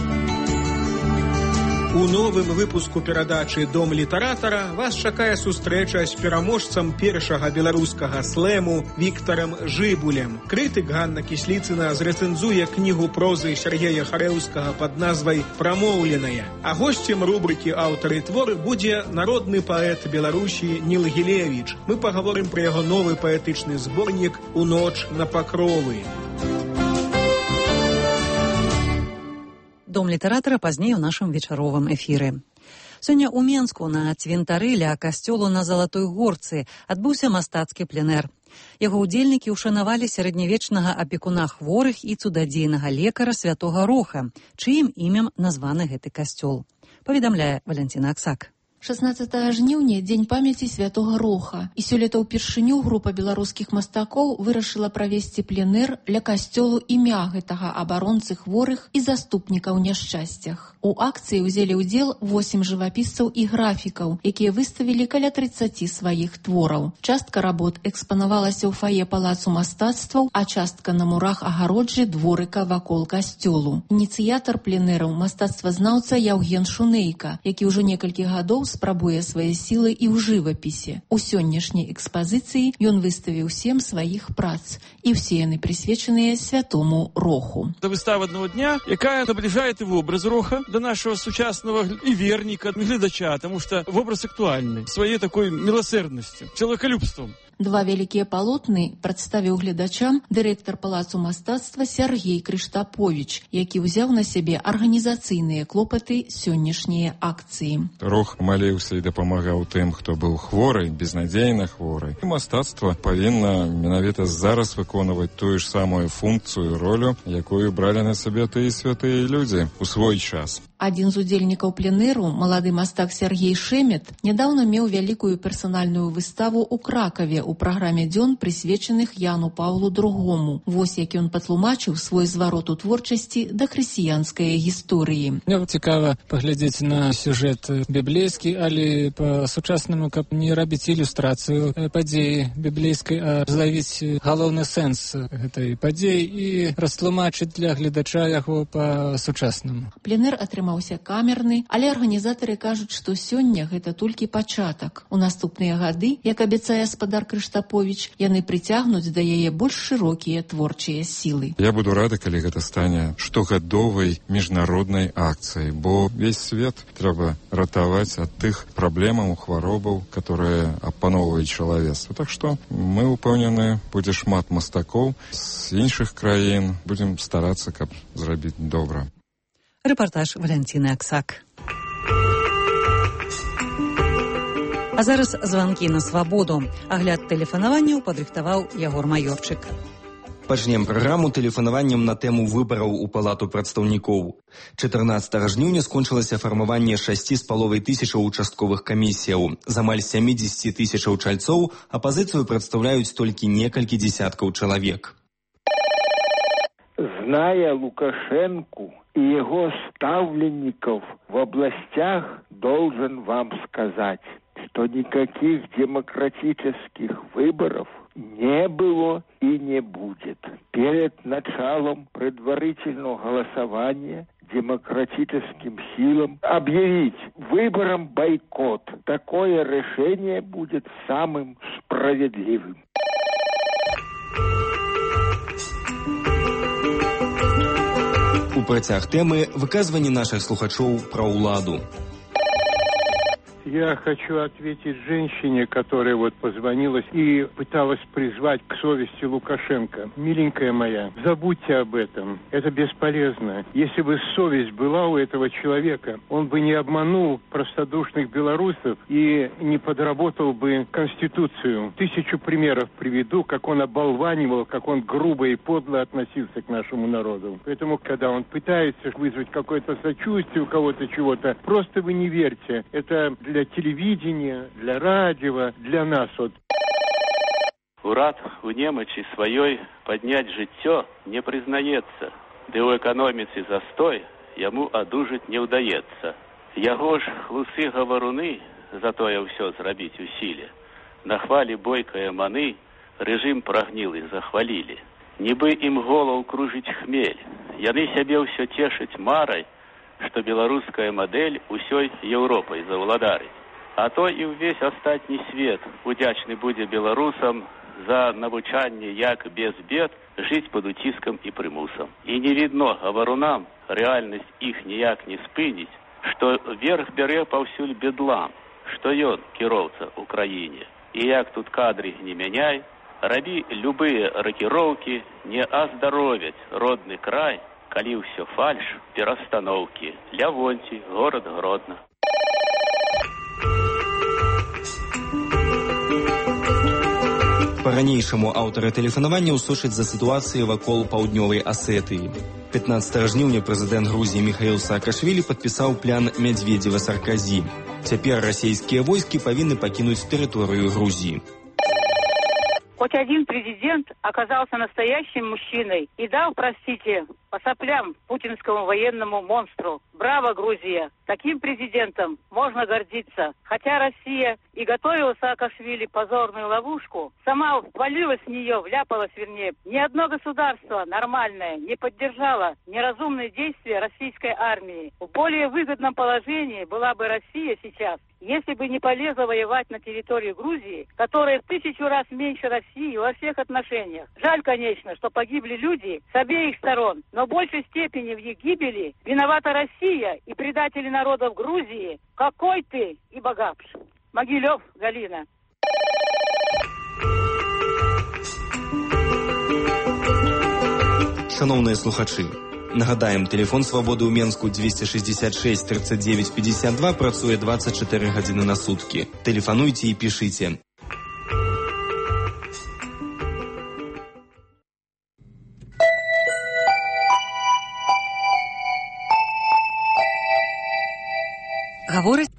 У новым выпуску перадачы «Дом літаратара» вас чакае сустрэча з пераможцам першага беларускага слэму Віктарам Жыбулем. Крытык Ганна Кісліцына зрэцэнзуе кнігу прозы Сергея Харэўскага пад назвай «Прамоўленая». А госцем рубрыкі «Аўтары творы» будзе народны паэт Беларусі Ніл Гілевіч. Мы пагаворым пра яго новы паэтычны зборнік «У ноч на пакровы». Дом літаратара пазней у нашым вечаровым эфіры. Сёння ў Менску на цвінтары ля касцёлу на Залатой Горцы адбыўся мастацкі пленэр. Яго ўдзельнікі ўшанавалі сярэднявечнага апекуна хворых і цудадзейнага лекара святога Роха, чыім імем названы гэты касцёл. Паведамляе Валянціна Аксак. шаснаццатага жніўня дзень памяці святога Роха, і сёлета ўпершыню група беларускіх мастакоў вырашыла правесці пленэр ля касцёлу імя гэтага абаронцы хворых і заступніка ў няшчасцях. У акцыі ўзялі ўдзел восем жывапісцаў і графікаў, якія выставілі каля трыццаці сваіх твораў. Частка работ экспанавалася ў фае палацу мастацтваў, а частка на мурах агароджы дворыка вакол касцёлу. Ініцыятар пленэраў мастацтвазнаўца Яўген Шунейка, які ўжо некалькі гадоў спрабуе свае сілы і ў жывапісе. У сённяшняй экспазіцыі ён выставіў сем сваіх прац, і ўсе яны прысвечаныя святому Роху. Это выстава одного дня, якая наближает его образ Роха до нашего сучасного и верника, глядача, потому что образ актуальный, своей такой милосердностью, человеколюбством. Два вялікія палотны прадставіў гледачам дырэктар палацу мастацтва Сергей Крыштапович, які ўзяў на сябе арганізацыйныя клопаты сённяшняй акцыі. Рух маліўся і дапамагаў тым, хто быў хворы, безнадзейна хворы. І мастацтва павінна менавіта зараз выконваць тую ж самую функцыю, ролю, якую бралі на сабе тыя святыя людзі у свой час. Адзін з удзельнікаў пленэру, малады мастак Сергей Шемет, нядаўна меў вялікую персанальную выставу ў Кракаве ў праграме дзён, прысвечаных Яну Паўлу другому. Вось як ён патлумачыў свой зварот у творчасці да хрысціянскай гісторыі. Мне цікава паглядзець на сюжэт біблейскі, але па-сучаснаму, каб не рабіць ілюстрацыю падзеі біблейскай, а злавіць галоўны сэнс гэтай падзеі і растлумачыць для гледача яго па-сучаснаму. Пленэр атрымаў камерны, але арганізатары кажуць, што сёння гэта толькі пачатак. У наступныя гады, як абяцае спадар Крыштапович, яны прыцягнуць да яе больш шырокія творчыя сілы. Я буду рада, калі гэта стане штогадовай міжнароднай акцыяй, бо весь свет трэба ратаваць ад тых праблемаў, хваробаў, которые апаноўваюць чалавецтва. Так што мы упэўнены, будзе шмат мастакоў з іншых краін, будзем старацца, каб зрабіць добра. Рэпартаж Валянціны Аксак. А зараз званкі на свабоду. Агляд тэлефанаванняў падрыхтаваў Ягор Маёрчык. Пачнем праграму тэлефанаваннем на тэму выбараў у палату прадстаўнікоў. чатырнаццатага жніўня скончылася фармаванне шасці з паловай тысячаў участковых камісіяў. З амаль сямідзесяці тысячаў чальцоў апазіцыю прадстаўляюць толькі некалькі дзесяткаў чалавек. Зная Лукашенку и его ставленников в областях, должен вам сказать, что никаких демократических выборов не было и не будет. Перед началом предварительного голосования демократическим силам объявить выбором бойкот. Такое решение будет самым справедливым. У працяг тэмы выказванні наших слухачоў пра ўладу. Я хочу ответить женщине, которая вот позвонила и пыталась призвать к совести Лукашенко. Миленькая моя, забудьте об этом. Это бесполезно. Если бы совесть была у этого человека, он бы не обманул простодушных белорусов и не подработал бы Конституцию. Тысячу примеров приведу, как он оболванивал, как он грубо и подло относился к нашему народу. Поэтому, когда он пытается вызвать какое-то сочувствие у кого-то чего-то, просто вы не верьте. Это для телевидения, для радио, для нас. Вот. Урад у немочи своей поднять жыццё не признаецца, ды у экономицы застой яму одужать не удаецца. Яго ж хлусы гаваруны, затое ўсё зрабіць у сіле. На хвалі бойкае маны рэжым прагнілы захвалілі. Нібы ім голаў кружыць хмель, яны сябе ўсё цешаць марай, што беларуская мадэль усёй Еўропай заўладарыць. А то і ўвесь астатні свет удзячны будзе беларусам за навучанне, як без бед жыць пад уціскам і прымусам. І не відно гаварунам, рэальнасць іх ніяк не спыніць, што верх бярэ паўсюль бедлам, што ён кіроўца ў краіне. І як тут кадры не мяняй, рабі любыя ракіроўкі, не аздаровяць родны край, калі ўсё фальш, перастаноўкі. Лявонці, горад Гродна. Па-ранейшаму аўтары тэлефанавання ўсочаць за сітуацыі вакол паўднёвай Асетыі. пятнаццатага жніўня прэзідэнт Грузіі Міхаіл Саакашвілі падпісаў план Медведзева-Сарказі. Цяпер расійскія войскі павінны пакінуць тэрыторыю Грузіі. Хоть один президент оказался настоящим мужчиной и дал, простите, по соплям путинскому военному монстру. Браво, Грузия! Таким президентом можно гордиться. Хотя Россия и готовила Саакашвили позорную ловушку, сама ввалилась в нее, вляпалась вернее. Ни одно государство нормальное не поддержало неразумные действия российской армии. В более выгодном положении была бы Россия сейчас, если бы не полезла воевать на территории Грузии, которая в тысячу раз меньше России во всех отношениях. Жаль, конечно, что погибли люди с обеих сторон, но в большей степени в их гибели виновата Россия и предатели народов Грузии. Какой ты и богатш. Могилев, Галина. Шановные слухачи, нагадаем, телефон свободы ў Менску двести шестьдесят шесть тридцать девять пятьдесят два працуе двадцать четыре гадзіны на сутки. Телефонуйте и пишите. Говорить?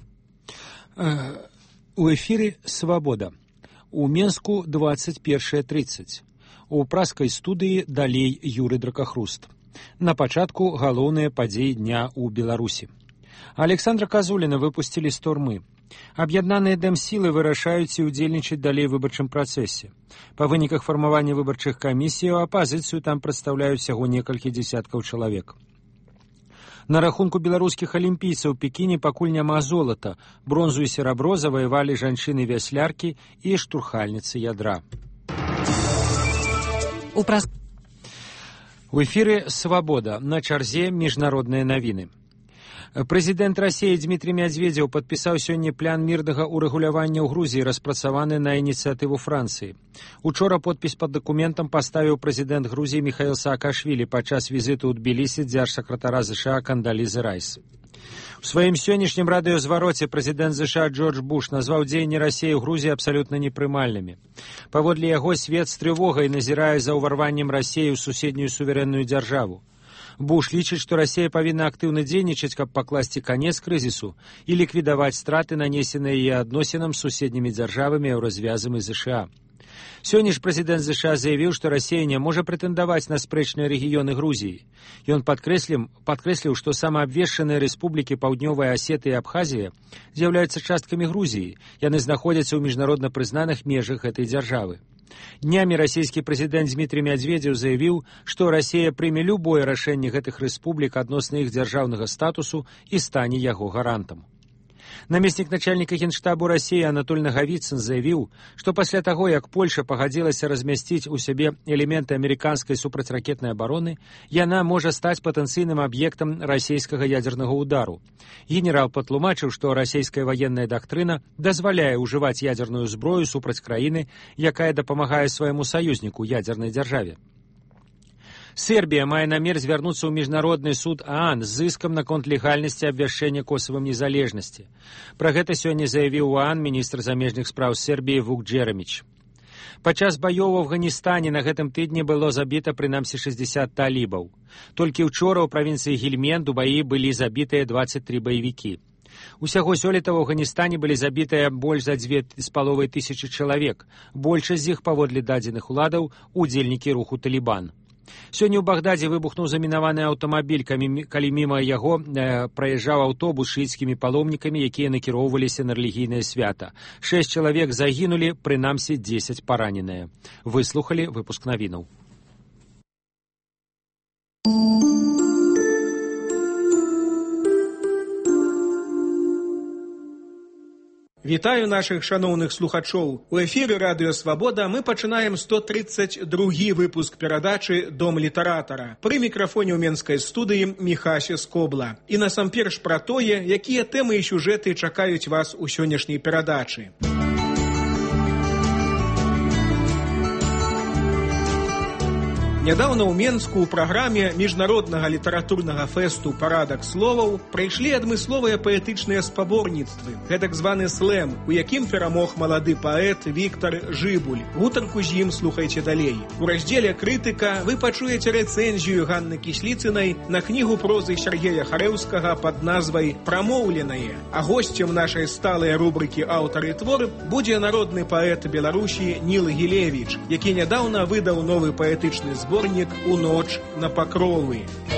У эфире «Свобода». У Менску двадцать первая тридцать. У праскай студыі далей Юры Дракахруст. На пачатку галоўныя падзеі дня ў Беларусі. Александра Казуліна выпусцілі з турмы. Аб'яднаныя дэмсілы вырашаюць і ўдзельнічаць далей у выбарчым працэсе. Па выніках фармавання выбарчых камісій апазіцыю там прадстаўляюць усяго некалькі дзесяткаў чалавек. На рахунку беларускіх алімпійцаў у Пекіне пакуль няма золата. Бронзу і серабро заваявалі жанчыны-вясляркі і штурхальніцы ядра. У, праз... у эфире «Свобода». На чарзе міжнародныя навіны. Прэзідэнт Расіі Дмітрий Медведзеў падпісаў сёння план мірнага ўрэгулявання ў Грузіі, распрацаваны на ініцыятыву Францыі. Учора подпіс пад дакументам паставіў прэзідэнт Грузіі Михаил Саакашвілі падчас візіту ў Тбілісі дзяржсакратара ЗША Кандалізы Райс. У сваім сённяшнім радыёзвароце прэзідэнт ЗША Джордж Буш назваў дзеянні Расіі ў Грузіі абсалютна непрымальнымі. Паводле яго, свет з трывогай назірае за ўварваннем Расіі ў суседнюю суверэнную дзяржаву. Буш лічыць, што Расія павінна актыўна дзейнічаць, каб пакласці канец крызісу і ліквідаваць страты, нанесеныя яе адносінам з суседнімі дзяржавамі, еўразвязам і ЗША. Сёння ж прэзідэнт ЗША заявіў, што Расія не можа прэтэндаваць на спрэчныя рэгіёны Грузіі. Ён падкрэсліў, падкрэсліў, што самаабвешчаныя рэспублікі Паўднёвая Асетыя і Абхазія з'яўляюцца часткамі Грузіі. Яны знаходзяцца ў міжнародна прызнаных межах гэтай дзяржавы. Днямі расійскі прэзідэнт Дмітрий Медведзеў заявіў, што Расія прыме любое рашэнне гэтых рэспублік адносна іх дзяржаўнага статусу і стане яго гарантам. Намеснік начальніка генштабу Расіі Анатоль Нагавіцын заявіў, што пасля таго, як Польша пагадзілася размясціць у сябе элементы амерыканскай супрацьракетнай абароны, яна можа стаць патэнцыйным аб'ектам расійскага ядзернага удару. Генерал патлумачыў, што расійская ваенная дактрына дазваляе ўжываць ядзерную зброю супраць краіны, якая дапамагае свайму саюзніку ядзернай дзяржаве. Сербія мае намер звярнуцца ў міжнародны суд ААН з іскам наконт легальнасці абвяшчэння Косавам незалежнасці. Пра гэта сёння заявіў у ААН міністр замежных спраў Сербіі Вук Джераміч. Падчас баёў у Афганістане на гэтым тыдні было забіта прынамсі шэсцьдзесят талібаў. Толькі ўчора ў правінцыі Гельмент у баі былі забітыя двадцать три баевікі. Усяго сёлета ў Афганістане былі забітыя больш за дзве з паловай тысячы чалавек. Большасць з іх, паводле дадзеных уладаў, удзельнікі руху Талібан. Сёння ў Багдадзе выбухнуў замінаваны аўтамабіль, калі міма яго э, праязджаў аўтобус з шыіцкімі паломнікамі, якія накіроўваліся на рэлігійнае свята. Шэсць чалавек загінулі, прынамсі дзесяць параненыя. Выслухалі выпуск навінаў. Вітаю нашых шаноўных слухачоў. У эфіры радыё «Свабода» мы пачынаем сто тридцать другі выпуск перадачы «Дом літаратара». Пры мікрафоне ў менскай студыі Міхася Скобла. І насамперш пра тое, якія тэмы і сюжэты чакаюць вас у сённяшняй перадачы. Нядаўна ў Менску ў праграме міжнароднага літаратурнага фэсту «Парадак словаў» прайшлі адмысловыя паэтычныя спаборніцтвы, гэтак званы слэм, у якім перамог малады паэт Віктар Жыбуль. Гутарку з ім слухайце далей. У раздзеле «Крытыка» вы пачуеце рэцэнзію Ганны Кісліцынай на кнігу прозы Сергея Харэўскага пад назвай «Прамоўленае». А госцем нашай сталай рубрыкі «Аўтар і твор» будзе народны паэт Беларусі Ніл Гілевіч, які нядаўна выдаў новы паэтычны збор Зборнік «У ноч на пакровы».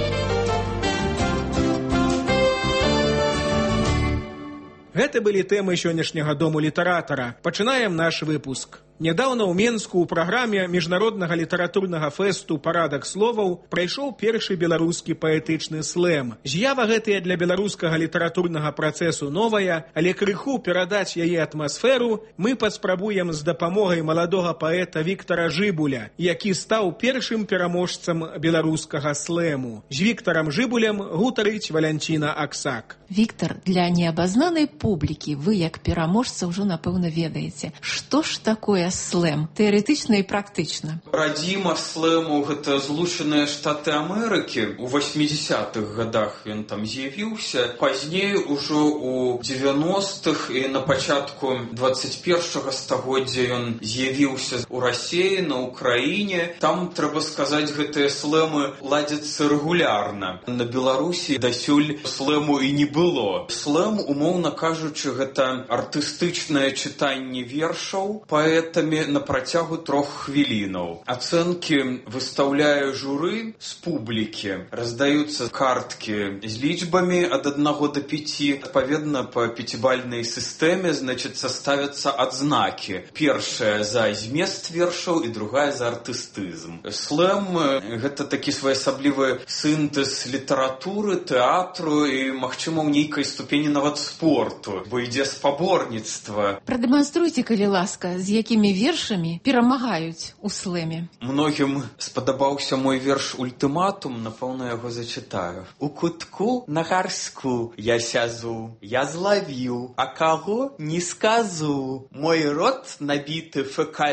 Гэта былі тэмы сённяшняга дому літаратара. Пачынаем наш выпуск. Нядаўна ў Менску ў праграме міжнароднага літаратурнага фэсту «Парадак словаў» прайшоў першы беларускі паэтычны слэм. З'ява гэтая для беларускага літаратурнага працэсу новая, але крыху перадаць яе атмасферу мы паспрабуем з дапамогай маладога паэта Віктара Жыбуля, які стаў першым пераможцам беларускага слэму. З Віктарам Жыбулем гутарыць Валянціна Аксак. Віктар, для неабазнанай публікі вы, як пераможца, ўжо, напэўна, ведаеце, што ж такое такое слэм, тэарэтычна і практычна? Радзіма слэму — гэта Злучаныя Штаты Амерыкі. У восьмідзесятых годах ён там з'явіўся. Пазней ужо у девяностых і на пачатку двадцать першага стагоддзя ён з'явіўся у Расіі, на Украіне. Там, трэба сказаць, гэтыя слэмы ладзяцца рэгулярна. На Беларусі дасюль слэму і не было. Слэм, умоўна кажучы, гэта артыстычнае чытанне вершаў паэтамі на працягу трох хвілінаў. Ацэнкі выстаўляе журы з публікі. Раздаюцца карткі з лічбамі ад аднаго да пяці. Адпаведна, па пяцібальнай сістэме, значит, ставяцца адзнакі. Першая за змест вершаў і другая за артыстызм. Слэм — гэта такі своеасаблівы сінтэз літаратуры, тэатру і, магчыма, ў нейкай ступені нават спорту, бо ідзе спаборніцтва. Прадэманструйце, калі ласка, з якімі вершамі перамагаюць у слэме. Многім спадабаўся мой верш «Ультыматум», напэўна, яго зачытаю. У кутку на гарску я сязу, я злавіў, а каго не сказу. Мой рот набіты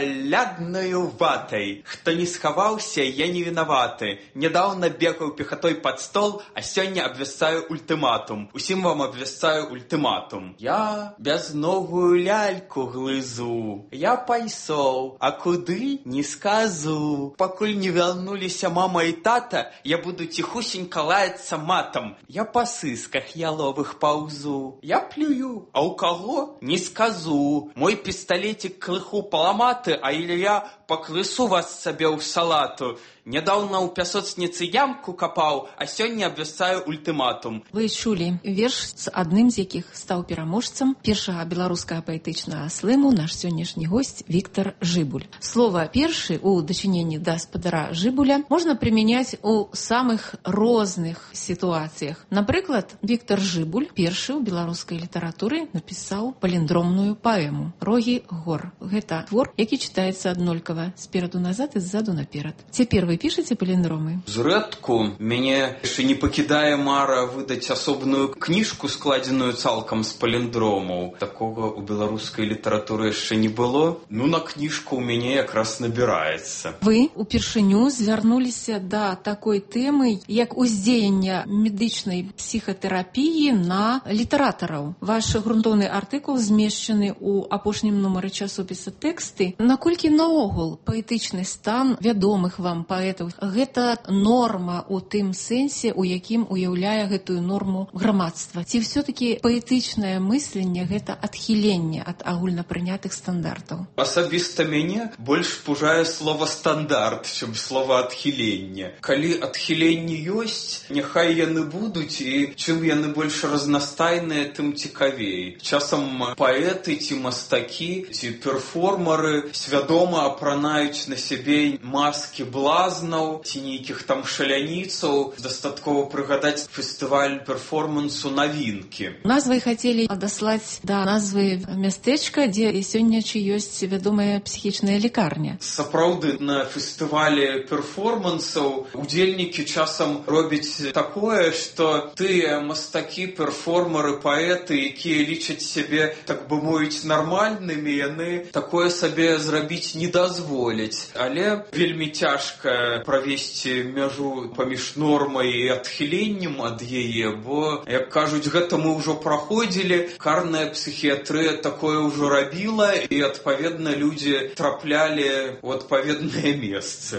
фекалядною ватай. Хто не схаваўся, я не вінаваты. Нядаўна бегаў пехатой пад стол, а сёння абвясцаю ультыматум. Усім вам абвясцаю ультыматум. Я бязногую ляльку глызу. Я пайсоў, а куды не сказу. Пакуль не вярнуліся мама і тата, я буду ціхусенька лаяцца матам. Я па сысках яловых паўзу. Я плюю, а ў каго не сказу. Мой пісталетик крыху паламаты, а я паклысу вас сабе ў салату. Нядаўна ў пясоцніцы ямку капаў, а сёння абвясцаю ультыматум. Вы чулі верш, з адным з якіх стаў пераможцам першага беларускага паэтычнага слэму наш сённяшні госць Віктар Жыбуль. Слова «першы» у дачыненні да спадара Жыбуля можна прымяняць у самых розных сітуацыях. Напрыклад, Віктар Жыбуль першы ў беларускай літаратуры напісаў паліндромную паэму «Рогі гор». Гэта твор, які чытаецца аднолькава спераду назад і ззаду наперад. Цяпер вы пішаце паліндромы? Зрэдку мяне яшчэ не пакідае мара выдаць асобную кніжку, складзеную цалкам з паліндромаў. Такога ў беларускай літаратуры яшчэ не было. Ну, на кніжку ў мяне якраз набіраецца. Вы упершыню звярнуліся да такой тэмы, як уздзеяння медычнай псіхатэрапіі на літаратараў. Ваш грунтоўны артыкул змешчаны ў апошнім нумары часопіса «Тэксты». Наколькі наогул паэтычны стан вядомых вам паэтаў — гэта норма ў тым сэнсе, у якім уяўляе гэтую норму грамадства? Ці ўсё-такі паэтычнае мысленне — гэта адхіленне ад агульнапрынятых стандартаў? Асабіста мяне больш пужае слова «стандарт», чым слова «адхіленне». Калі адхіленні ёсць, няхай яны будуць, і чым яны больш разнастайныя, тым цікавей. Часам паэты ці мастакі, ці перформары свядома апранаюць на сябе маскі блазнаў ці нейкіх там шаляніцаў. Дастаткова прыгадаць фестываль перформансу «Навінкі». Назвай хацелі адаслаць да назвы мястэчка, дзе сёння-чы ёсць вядомая псіхічная лікарня. Сапраўды, на фестывале перформансаў удзельнікі часам робяць такое, што тыя мастакі, перформары, паэты, якія лічаць сябе, так бы мовіць, нармальнымі, яны такое сабе зрабіць не дазволяць. Але вельмі цяжка правесці мяжу паміж нормай і адхіленнем ад яе, бо, як кажуць, гэта мы ўжо праходзілі, карная псіхіятрыя такое ўжо рабіла, і, адпаведна, людзі траплялі ў адпаведныя месцы.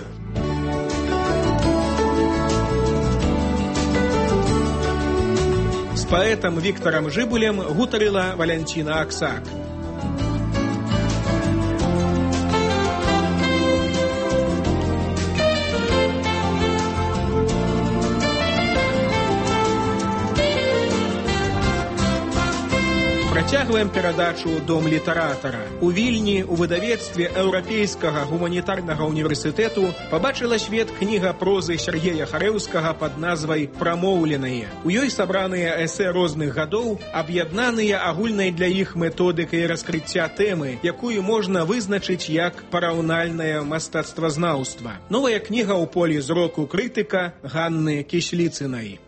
З паэтам Віктарам Жыбулем гутарыла Валянціна Аксак. Працягваем перадачу «Дом літаратара». У Вільні у выдавецтве Еўрапейскага гуманітарнага універсітэту пабачыла свет кніга прозы Сергея Харэўскага пад назвай «Прамоўленае». У ёй сабраныя эсэ розных гадоў, аб'яднаныя агульнай для іх методыкай раскрыцця тэмы, якую можна вызначыць як параўнальнае мастацтвазнаўства. Новая кніга ў полі зроку крытыка Ганны Кісліцынай.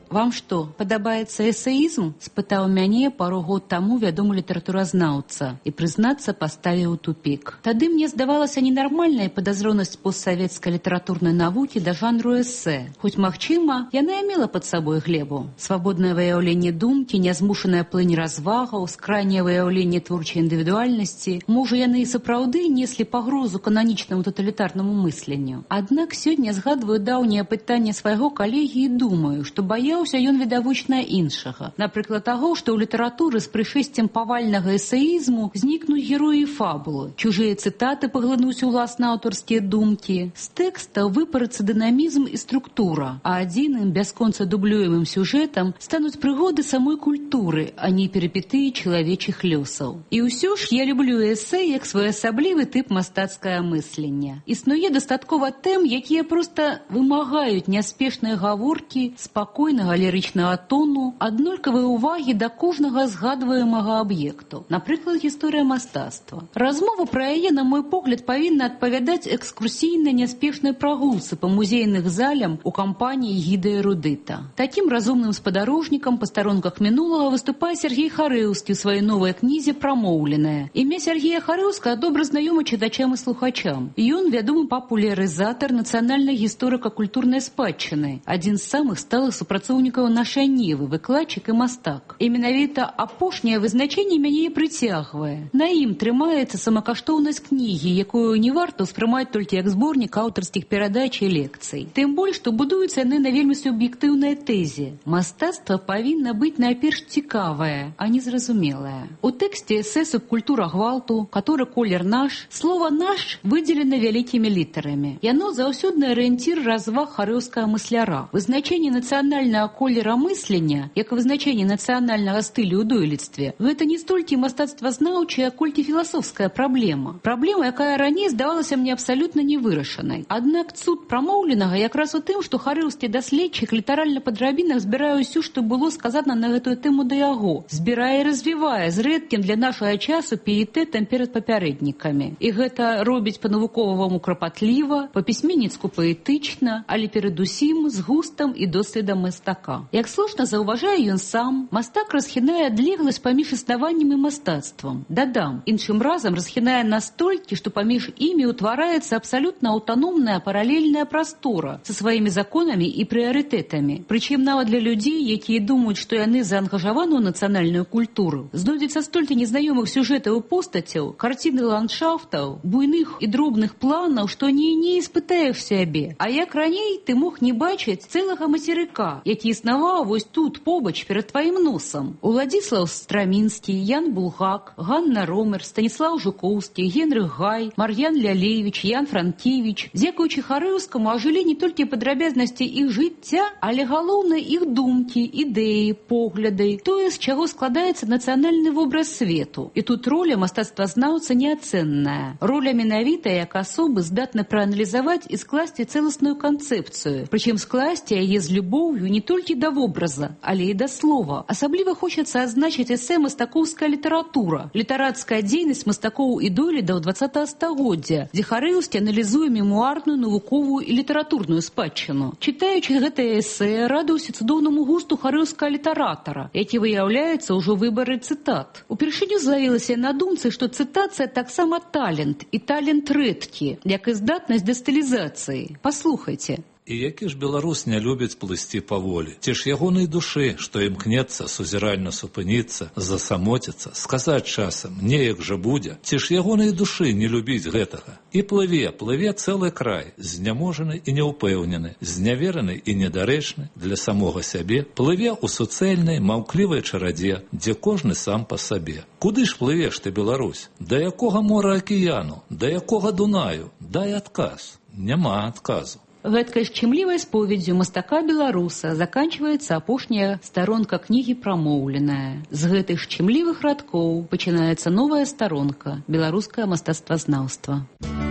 Вам што, падабаецца эсэізм? Спытаў мяне пару год таму вядомы літаратуразнаўца і, прызнацца, паставіў у тупік. Тады мне здавалася ненармальная падазронасць постсавецкай літаратурнай навукі да жанру эсэ. Хоць, магчыма, яна і мела пад сабой глебу. Свабоднае выяўленне думкі, нязмушаная плынь развагаў, скрайняе выяўленне творчай індывідуальнасці. Можа, яны і сапраўды неслі пагрозу кананічнаму таталітарнаму мысленню. Аднак сёння згадваю даўняе пытанне свайго калегі і думаю, што баяўся ён відавочна іншага. Напрыклад, таго, што ў літаратуры з прышэсцем павальнага эсэізму знікнуць героі фабулы. Чужыя цытаты паглынуць уласна аўтарскія думкі. З тэкста выпарацца дынамізм і структура, а адзіным бясконца дублюемым сюжэтам стануць прыгоды самой культуры, а не перыпетыі чалавечых лёсаў. І ўсё ж я люблю эсэ як своеасаблівы тып мастацкае мыслення. Існуе дастаткова тэм, якія проста вымагаюць няспешнай гаворкі, спакойнага лірычнага тону, аднолькавай увагі да кожнага згадваемага аб'екту. Напрыклад, гісторыя мастацтва. Размова пра яе, на мой погляд, павінна адпавядаць экскурсійнай няспешнай прагулцы па музейных залям у кампаніі гіда эрудыта. Такім разумным спадарожнікам па старонках мінулага выступае Сергей Харэўскі ў сваёй новай кнізе «Прамоўленая». Імя Сергея Харэўскага добра знаёма чытачам і слухачам. Ён вядомы папулярызатар нацыянальнай гісторыка-культурнай спадчыны, адзін з самых сталых супрацоўнікаў нашай Невы, выкладчык і мастак. І менавіта апошняе вызначэнне мяне і прыцягвае. На ім трымаецца самакаштоўнасць кнігі, якую не варта ўспрымаць толькі як зборнік аўтарскіх перадач і лекцый. Тым больш, што будуюцца яны на вельмі суб'ектыўнай тэзе. Мастацтва павінна быць найперш цікавае, а не зразумелае. У тэксце эсэ «Субкультура гвалту», «Каторы колер наш», слова «наш» выдзелена вялікімі літарамі. Яно заўсёдны арыенцір разваг харэўскага мысляра. Вызначэнне нацыянальнага колера мыслення, як і вызначэнне нацыянальнага стылю ў дойлідстве, гэта не столькі мастацтвазнаўчая, колькі філасофская праблема. Праблема, якая раней здавалася мне абсалютна невырашанай. Аднак цуд прамоўленага якраз у тым, што харэўскі даследчык літаральна па драбінах збірае ўсё, што было сказана на гэтую тэму да яго. Збірае і развівае з рэдкім для нашага часу піетэтам перад папярэднікамі. І гэта робіць па-навуковаму крапатліва, па-пісьменніцку паэтычна, але перадусім з густам і досведам мастака. Як слушна заўважае ён сам, мастак расхінае адлегласць паміж існаваннем і мастацтвам. Дадам, іншым разам расхінае настолькі, што паміж імі ўтвараецца абсалютна аўтаномная паралельная прастора са сваімі законамі і прыярытэтамі. Прычым нават для людзей, якія думаюць, што яны заангажаваны ў нацыянальную культуру, знойдзецца столькі незнаёмых сюжэтаў і постацяў, карціны ландшафтаў, буйных і дробных планаў, што не не испытаеш сябе. А як раней ты мог не бачыць цэлага мацерыка, які існаваў вось тут побач перад тваім носам. Уладзіслаў Страмінскі, Ян Булгак, Ганна Ромер, Станіслаў Жукоўскі, Генрых Гай, Мар'ян Лялевіч, Ян Франкевіч, дзякуючы Харэўскаму ажылі не толькі падрабязнасці іх жыцця, але галоўна іх думкі, ідэі, погляды, тое, з чаго складаецца нацыянальны вобраз свету. І тут роля мастацтвазнаўца неацэнная. Роля менавіта як асобы здатна прааналізаваць і скласці цэласную канцэпцыю, прычым скласці яе з любоўю не толькі да вобраза, але і да слова. Асабліва хочацца адзначыць эсэ «Мастакоўская літаратура», літарацкая дзейнасць мастакоў і дойлідаў дваццатага стагоддзя, дзе Харэўскі аналізуе мемуарную, навуковую і літаратурную спадчыну. Чытаючы гэтае эсэ, радуюся цудоўнаму густу харэўскага літаратара, які выяўляецца ўжо выбары цытат. Упершыню злавілася на думцы, што цытацыя таксама талент, і талент рэдкі, як і здатнасць да стылізацыі. Паслухайце. І які ж беларус не любіць плысці паволі? Ці ж ягонай душы, што імкнецца сузіральна супыніцца, засамотіцца, сказаць часам, неяк жа будзе? Ці ж ягонай душы не любіць гэтага? І плыве, плыве цэлы край, зняможаны і неўпэўнены, знявераны і недарэчны для самога сябе, плыве ў суцэльнай, маўклівай чарадзе, дзе кожны сам па сабе. Куды ж плывеш ты, Беларусь? Да якога мора акіяну? Да якога Дунаю? Дай адказ. Няма адказу. Гэткай шчымлівай споведдзю мастака-беларуса заканчваецца апошняя старонка кнігі «Прамоўленая». З гэтых шчымлівых радкоў пачынаецца новая старонка беларускае мастацтвазнаўства.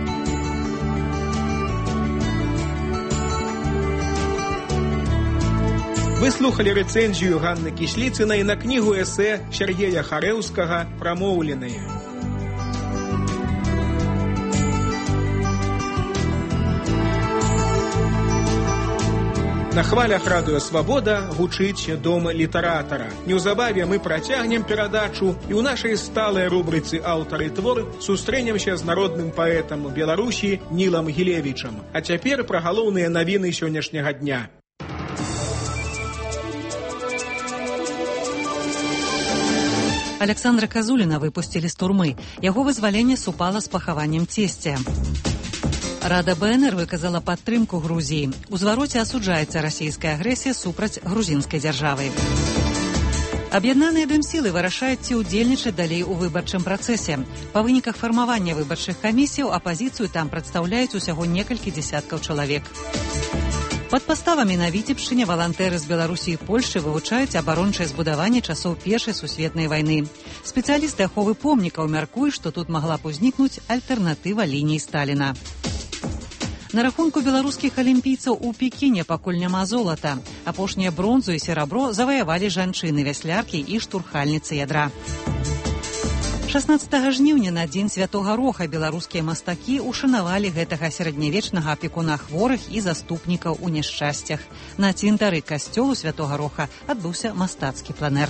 Вы слухали рэцэнзію Ганны Кісліцынай на кнігу эсэ Сергея Харэўскага «Прамоўленая». На хвалях радыё «Свабода» гучыць дом літаратара. Неўзабаве мы працягнем перадачу і ў нашай сталай рубрыцы «Аўтары твор» сустрэнемся з народным паэтам Беларусі Нілам Гілевічам. А цяпер пра галоўныя навіны сённяшняга дня. Александра Казуліна выпусцілі з турмы. Яго вызваленне супала з пахаваннем цесця. Рада БНР выказала падтрымку Грузіі. У звароце асуджаецца расійская агрэсія супраць грузінскай дзяржавы. Аб'яднаныя дэмсілы вырашаюць, ці ўдзельнічаць далей у выбарчым працэсе. Па выніках фармавання выбарчых камісіяў апазіцыю там прадстаўляюць усяго некалькі дзесяткаў чалавек. Пад паставамі на Віцебшчыне валантэры з Беларусі і Польшчы вывучаюць абарончае збудаванне часоў Першай сусветнай вайны. Спецыялісты аховы помнікаў мяркуюць, што тут магла б узнікнуць альтэрнатыва ліній Сталіна. На рахунку беларускіх алімпійцаў у Пекіне пакуль няма золата. Апошнія бронзу і серабро заваявалі жанчыны, вясляркі і штурхальніцы ядра. шаснаццатага жніўня на дзень святога Роха беларускія мастакі ушанавалі гэтага сярэднявечнага апекуна хворых і заступнікаў у няшчасцях. На цвінтары касцёлу святога Роха адбыўся мастацкі пленэр.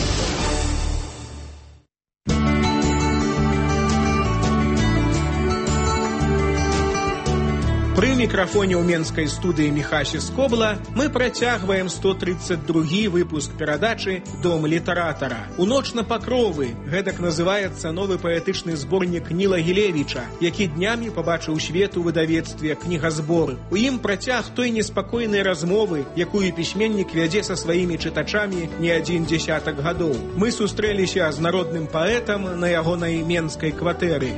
Пры мікрафоне ў менскай студыі Міхасі Скобла мы працягваем сто тридцать другі выпуск перадачы «Дом літаратара». У ноч на пакровы гэтак называецца новы паэтычны зборнік Ніла Гілевіча, які днямі пабачыў свет у выдавецтве «Кнігазбор». У ім працяг той неспакойнай размовы, якую пісьменнік вядзе са сваімі чытачамі не адзін дзесятак гадоў. Мы сустрэліся з народным паэтам на ягонай менскай кватэры.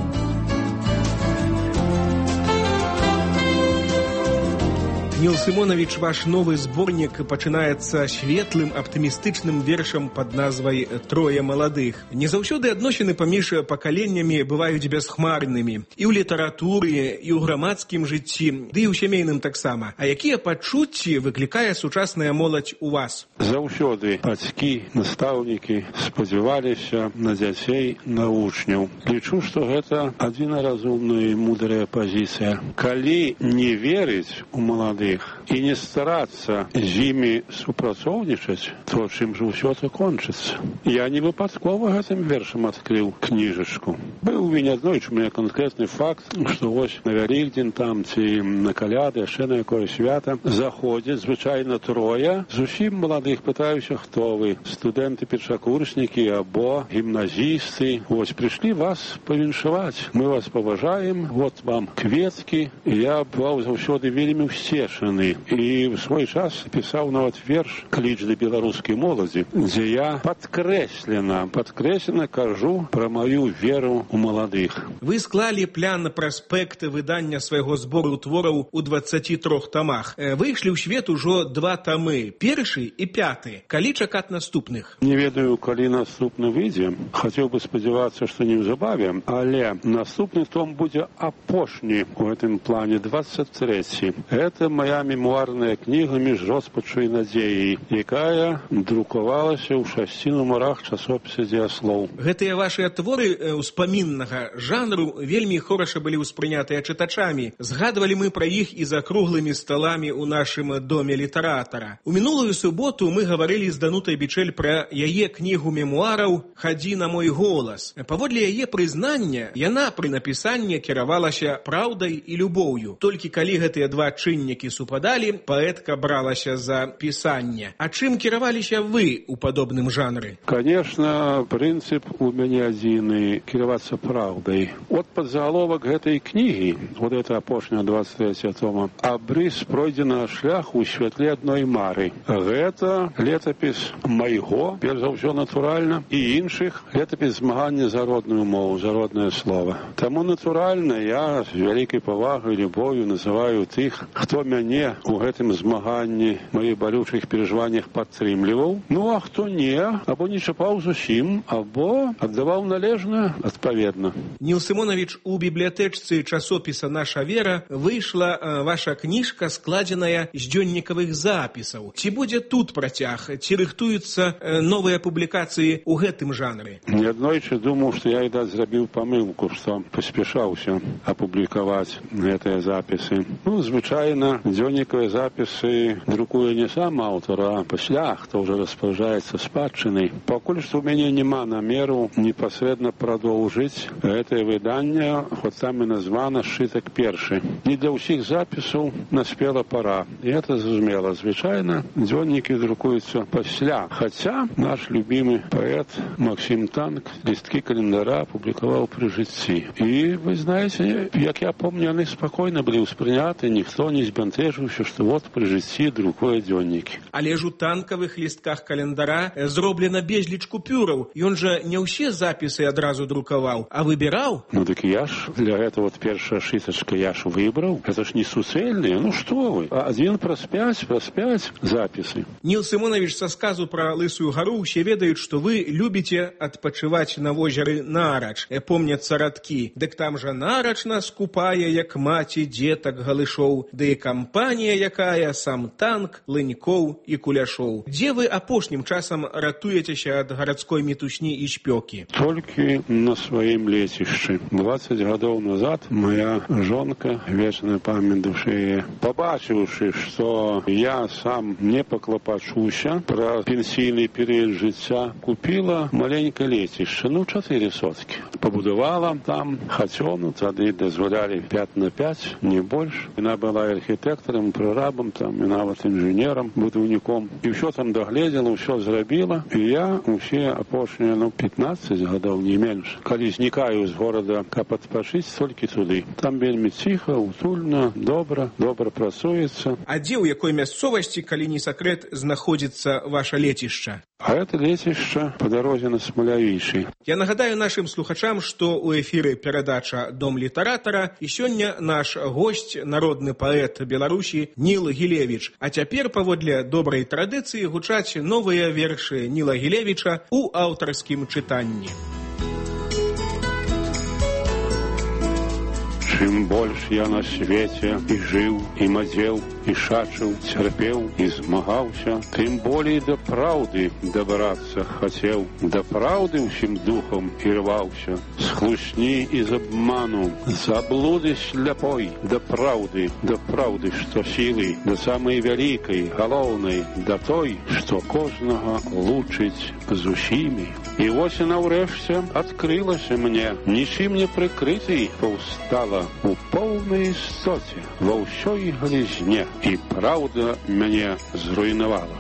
Ніл Сымонавіч, ваш новы зборнік пачынаецца светлым, аптымістычным вершам пад назвай «Трое маладых». Не заўсёды адносіны паміж пакаленнямі бываюць бясхмарнымі. І ў літаратуры, і ў грамадскім жыцці, ды і ў сямейным таксама. А якія пачуцці выклікае сучасная моладзь у вас? Заўсёды бацькі, настаўнікі спадзяваліся на дзяцей, на вучняў. Лічу, што гэта адзінаразумная і мудрая пазіцыя. Калі не верыць у маладых і не старацца з імі супрацоўнічаць, то чым же ўсё это кончыцца. Я не выпадкова гэтым вершам адкрыў кніжачку. Быў у мяне аднойчы у мяне канкрэтны факт, што вось на Вялікдзень там ці на каляды, яшчэ на якое свята заходзяць звычайна трое, зусім маладых, пытаюся, хто вы, студэнты-першакурснікі або гімназісты. Вось прыйшлі вас павіншаваць. Мы вас паважаем, вот вам кветкі. Я бываў заўсёды вельмі ўсцешаны. І в свой час пісаў нават верш «Кліч да беларускай моладзі», дзе я падкрэслена, падкрэслена кажу пра маю веру ў маладых. Вы склалі план праспект выдання свайго збору твораў у дваццаці трох тамах. Выйшлі ў свет ужо два тамы, першы і пяты. Калі чакаць наступных? Не ведаю, калі наступны выйдзе. Хацеў бы спадзявацца, што неўзабаве, але наступны том будзе апошні у гэтым плане, двадцать трэці. Это моя мемуарная кніга «Між роспачу і надзеяй», якая друкавалася ў шасці нумарах часопіса «Дзеяслоў». Гэтыя вашыя творы ўспаміннага жанру вельмі хораша былі ўспрынятыя чытачамі. Згадвалі мы пра іх і за круглымі сталамі ў нашым доме літаратара. У мінулую суботу мы гаварылі з Данутай Бичэль пра яе кнігу мемуараў «Хадзі на мой голас». Паводле яе прызнання, яна пры напісанні кіравалася праўдай і любоўю. Толькі калі гэтыя два чыннікі супадалі, паэтка бралася за пісанне. А чым кіраваліся вы ў падобным жанры? Конечно, прынцып у мяне адзіны — кіравацца праўдай. От падзагаловак гэтай кнігі, вот это апошняя двадцать трэцяя тома, абрыс пройдзенага шляху ў святле адной мары. Гэта летапіс майго, перш за ўсё натуральна, і іншых летапіс змагання за родную мову, за роднае слова. Таму натуральна я з вялікай павагай і любоўю называю тых, хто мяне у гэтым змаганні, маіх балючых перажываннях падтрымліваў. Ну, а хто не, або не чапаў зусім, або аддаваў належна, адпаведна. Ніл Сымонавіч, у бібліятэчцы часопіса «Наша вера» выйшла э, ваша кніжка, складзеная з дзённікавых запісаў. Ці будзе тут працяг? Ці рыхтуюцца э, новыя публікацыі ў гэтым жанры? Неаднойчы думаў, што я, відаць, зрабіў памылку, што паспяшаўся апублікаваць гэтыя запісы. Ну, звычайна, дзённік Пластиковые записи друкує не сам автор, а пасля, хто вже розпоряджається спадщиною. Покуль що у мене нема намеру непосредственно продовжити це видання, хоч там і названо «Шиток перший». Не для усіх записів наспела пора. І це зрозуміло. Звичайно, дзённики друкуються пасля. Хоча наш любимый поэт Максим Танк листки календара публікував при житті. І ви знаєте, як я пам'ятаю, вони спокійно були сприйняті, ніхто не збентежився, що от при житті друкує дзённики. Але ж у танкавых лістках календара зроблена безліч купюраў. Ён жа не ўсе запісы адразу друкаваў, а выбіраў. Ну так я ж для этого вот першая шиточка я ж выбрал. Это ж не суцельные. Ну что вы? Один праз пять, праз пять записы. Нил Симонович со сказу про Лысую гору все ведают, что вы любите отпочивать на озере Нарач. Помнятся радки. Дык там же нарачна скупая, як маці деток галышоў. Да и компания якая, сам танк, лынькоў и куляшоў. Где вы апошнім часам ратуецеся от городской метушни и шпёки? Только на своем летище. двадцать годов назад моя жонка, вечная память души, побачивши, что я сам не поклопочуся про пенсійний період життя, купила маленьке летище, ну, чотири сотки. Побудувала там хатьону, тоді дозволяли пять на пять, не больше. Вона була архітектором, прорабом, там, і навіть інженером, будівником. І все там доглядела, все зробила. І я усі опошні, ну, пятнадцать годов, не менше. Коли зникаю з города, каб відпочити, тільки туди. Там вельми тихо, утульно, добре, добре працюється. А де, у якої місцевості, коли не секрет, знаходиться ваше летище? А это летище по дороге на Смолявейший. Я нагадаю нашим слухачам, что у эфире передача «Дом литератора» и сегодня наш гость, народный поэт Беларуси Нил Гилевич. А теперь, поводле доброй традиции, гучать новые верши Нила Гилевича у авторским читанні. Чым больш я на свете і жыў, і мадзеў, і шачыў, цярпеў і змагаўся, тым болей да праўды дабрацца хацеў, да праўды ўсім духам і рваўся, з хлусні і з абману, з аблуды сляпой, да праўды, да праўды, што сілы, да самай вялікай, галоўнай, да той, што кожнага лучыць з усімі. І вось яна ўрэшце адкрылася мне, нічым не прыкрытай паўстала у поўнай істоце, ва ўсёй галізне, і праўда мяне зруйнавала.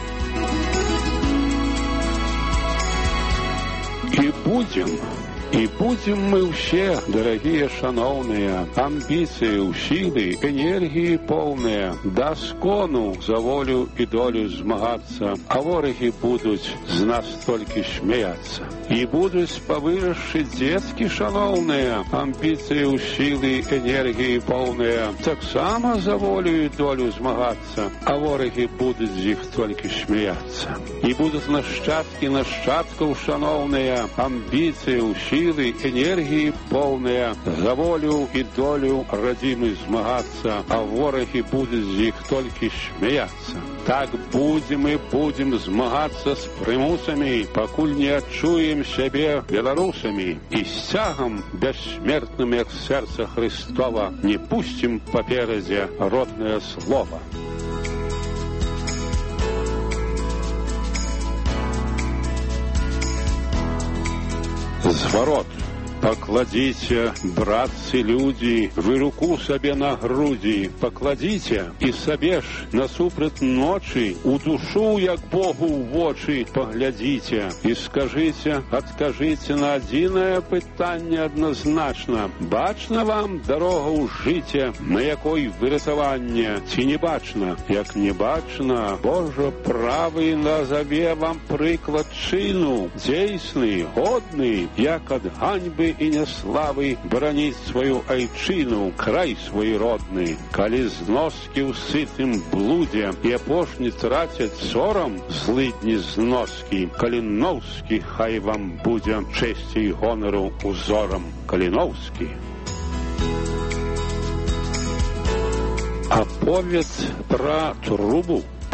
І будзем, і будзем мы ўсе, дарагія шаноўныя, амбіцыі ў сілы, энергіі поўныя, да скону за волю і долю змагацца, а ворагі будуць з нас толькі смяяцца. І будуць павырашчы дзеткі шаноўныя, амбіцыі ў сілы, энергіі поўныя, таксама за волю і долю змагацца, а ворагі будуць з іх толькі смяяцца. І будуць нашчадкі нашчадкаў шаноўныя, амбіцыі ў сілы, силы, энергии полные, за волю и долю родимы змагаться, а вороги будут з них только смеяться. Так будем и будем змагаться с примусами, покуль не отчуем себе белорусами, и стягом бессмертным, як сердце Христова, не пустим попереди родное слово. Зворот. Покладите, братцы люди, вы руку себе на груди, покладите и себе ж насупред ночи у душу, як Богу в очи поглядите и скажите, откажите на одиное питание однозначно. Бачна вам дорога у життя, на якой вирятування, чи не бачна? Як не бачна, Боже правий назове вам приклад чину, дійсний, годний, як от ганьби и неславы бронить свою айчину, край свой родный. Коли зноски в сытым блуде и опошни тратят сором, злыдни зноски, Калиновский хай вам будет чести и гонору узором. Калиновский. Оповед про трубу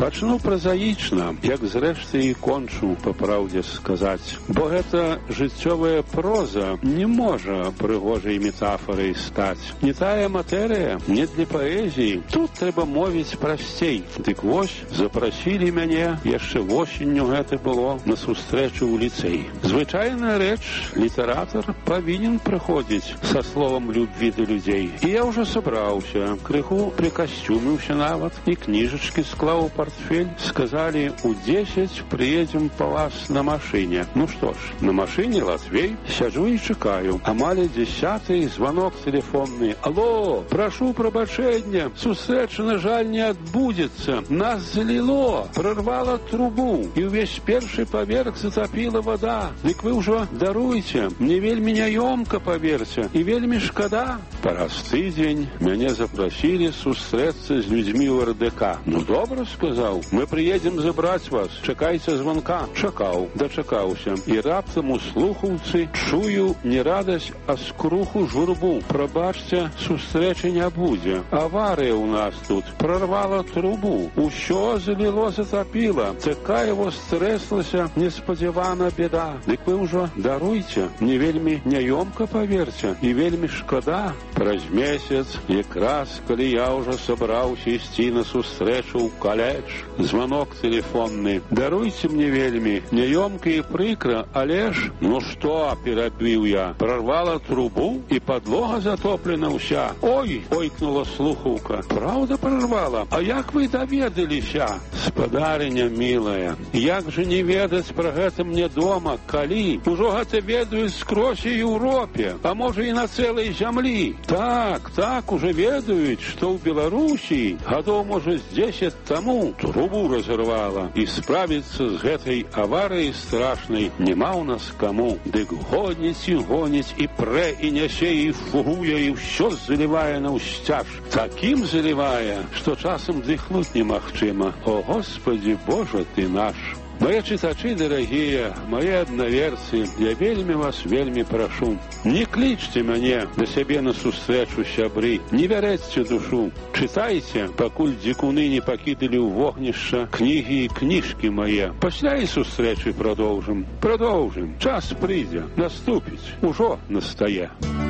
Пачну празаічна, як зрэшты і кончу, па праўдзе сказаць. Бо гэта жыццёвая проза не можа прыгожай метафорай стаць. Не тая матэрыя, не для паэзіі. Тут трэба мовіць прасцей. Дык вось, запрасілі мяне, яшчэ восенню гэта было, на сустрэчу ў ліцэй. Звычайная рэч, літаратар павінен прыходзіць са словам любві да людзей. І я ўжо сабраўся, крыху прыкасцюміўся нават, і кніжачкі склаў у партфель. Сказалі, у дзесяць прыедзем па вас на машыне. Ну што ж, на машыне Латвей, сяджу і чакаю. Амаль дзесяты званок тэлефонны. Алло, прашу прабачэння, сустрэча, на жаль, не адбудзецца. Нас заліло, прорвала трубу, і ўвесь першы паверх затапіла вода. Дык вы ўжо даруйце, мне вельмі няёмка, паверце, і вельмі шкада. Праз тыдзень мяне запрасілі сустрэцца з людзьмі ў эр дэ ка. Ну, добра, сказаў, мы прыедзем забраць вас, чакайце званка. Чакаў, дачакаўся, і раптам у слухаўцы чую не радасць, а скруху журбу. Прабачце, сустрэчы не будзе. Аварыя ў нас тут, прорвала трубу. Усё заліло, затапіла. Такая вось стрэслася неспадзявана беда. Дык вы ўжо даруйце, мне вельмі няёмка, паверце, і вельмі шкада. Праз месяц, якраз калі я ўжо сабраўся ісці на сустрэчу ў каледж, званок тэлефонны. Даруйце мне вельмі няёмка і прыкра, але ж, ну што, перабіў я, прорвала трубу і падлога затоплена ўся. Ой, ойкнула слухаўка. Праўда прорвала? А як вы даведаліся? Спадарыня мілая, як жа не ведаць пра гэта мне дома, калі? Ужо гэта ведаюць скрозь і Еўропе, а можа і на цэлай зямлі. Так, так, уже ведаюць, што ў Беларусі гадоў, можа, з дзесяць таму трубу разарвала, і справіцца з гэтай аварыяй страшнай няма ў нас каму. Дык гоніць і гоніць, і прэ, і нясе, і фугуе, і ўсё залівае наўсцяж. Такім залівае, што часам дыхнуць немагчыма. О, Господи, Боже ты наш! Мои читачи дорогие, мои одноверцы, я вельмі вас вельмі прашу, не клічце мяне да сябе на сустрэчу, сябры, не вярэцце душу, чытайце, пакуль дзікуны не пакідалі ў вогнішча кнігі і кніжкі мае. Пасля і сустрэчы продолжим, продолжим, час прыйдзе, наступіць, ужо настае.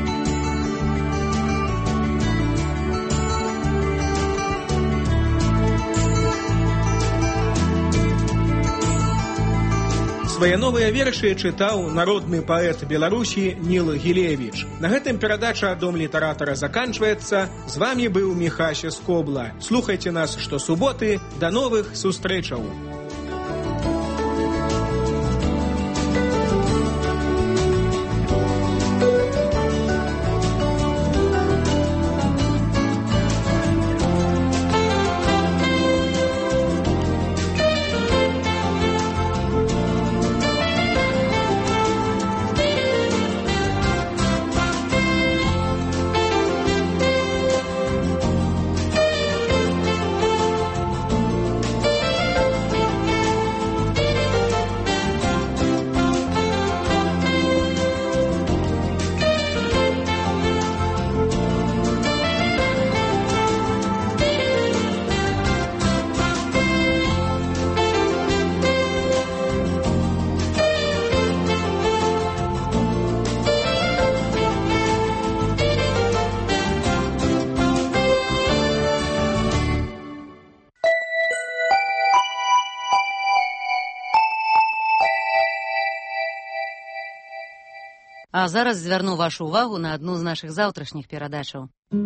Свае новыя вершы чытаў народны паэт Беларусі Ніл Гілевіч. На гэтым перадача «Дом літаратара» заканчваецца. З вами быў Міхася Скобла. Слухайце нас штосуботы. Да новых сустрэчаў! А зараз звярну вашу увагу на адну з нашых заўтрашніх перадачаў.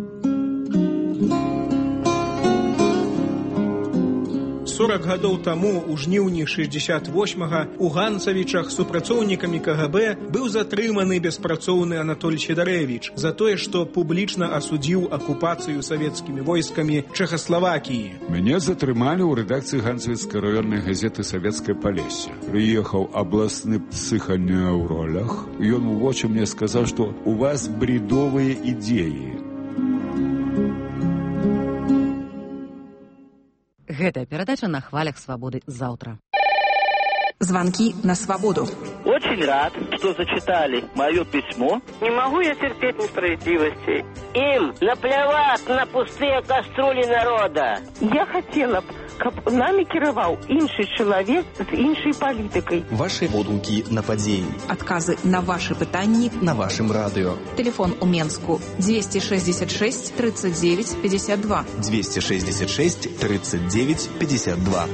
сорак гадоў таму, у жніўні шэсцьдзесят восьмага, у Ганцавічах супрацоўнікамі ка гэ бэ быў затрыманы беспрацоўны Анатоль Сідарэвіч за тое, што публічна асудзіў акупацыю савецкімі войскамі Чэхаславакіі. Мяне затрымалі ў рэдакцыі ганцавіцкай раённай газеты «Савецкае Палессе». Прыехаў абласны псіханеўролаг. Ён у вочы мне сказаў, што у вас бредовыя ідзеі. Гэтая передача на хвалях свободы завтра. Звонки на свободу. Очень рад, что зачитали мое письмо. Не могу я терпеть несправедливости. Им наплевать на пустые кастрюли народа. Я хотела каб намі кіраваў іншы чалавек з іншай палітыкай. Ваши водгукі на падзеі. Адказы на ваши пытанні на вашым радыё. Телефон у Менску двести шестьдесят шесть тридцать девять пятьдесят два. двести шестьдесят шесть тридцать девять пятьдесят два.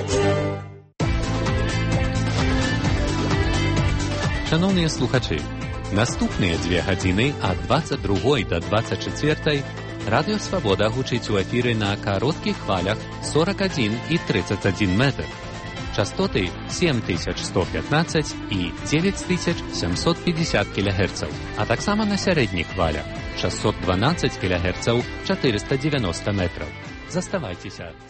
Шановні слухачі, наступні дві години від двадцять другої до двадцять четвертої Радіо Свобода гучить у ефірі на коротких хвалях сорок один і тридцять один метр. Частоти сім тисяч сто п'ятнадцять і дев'ять тисяч сімсот п'ятдесят кілогерців, а так само на середніх хвалях шістсот дванадцять кілогерців чотириста дев'яносто метрів. Заставайтеся.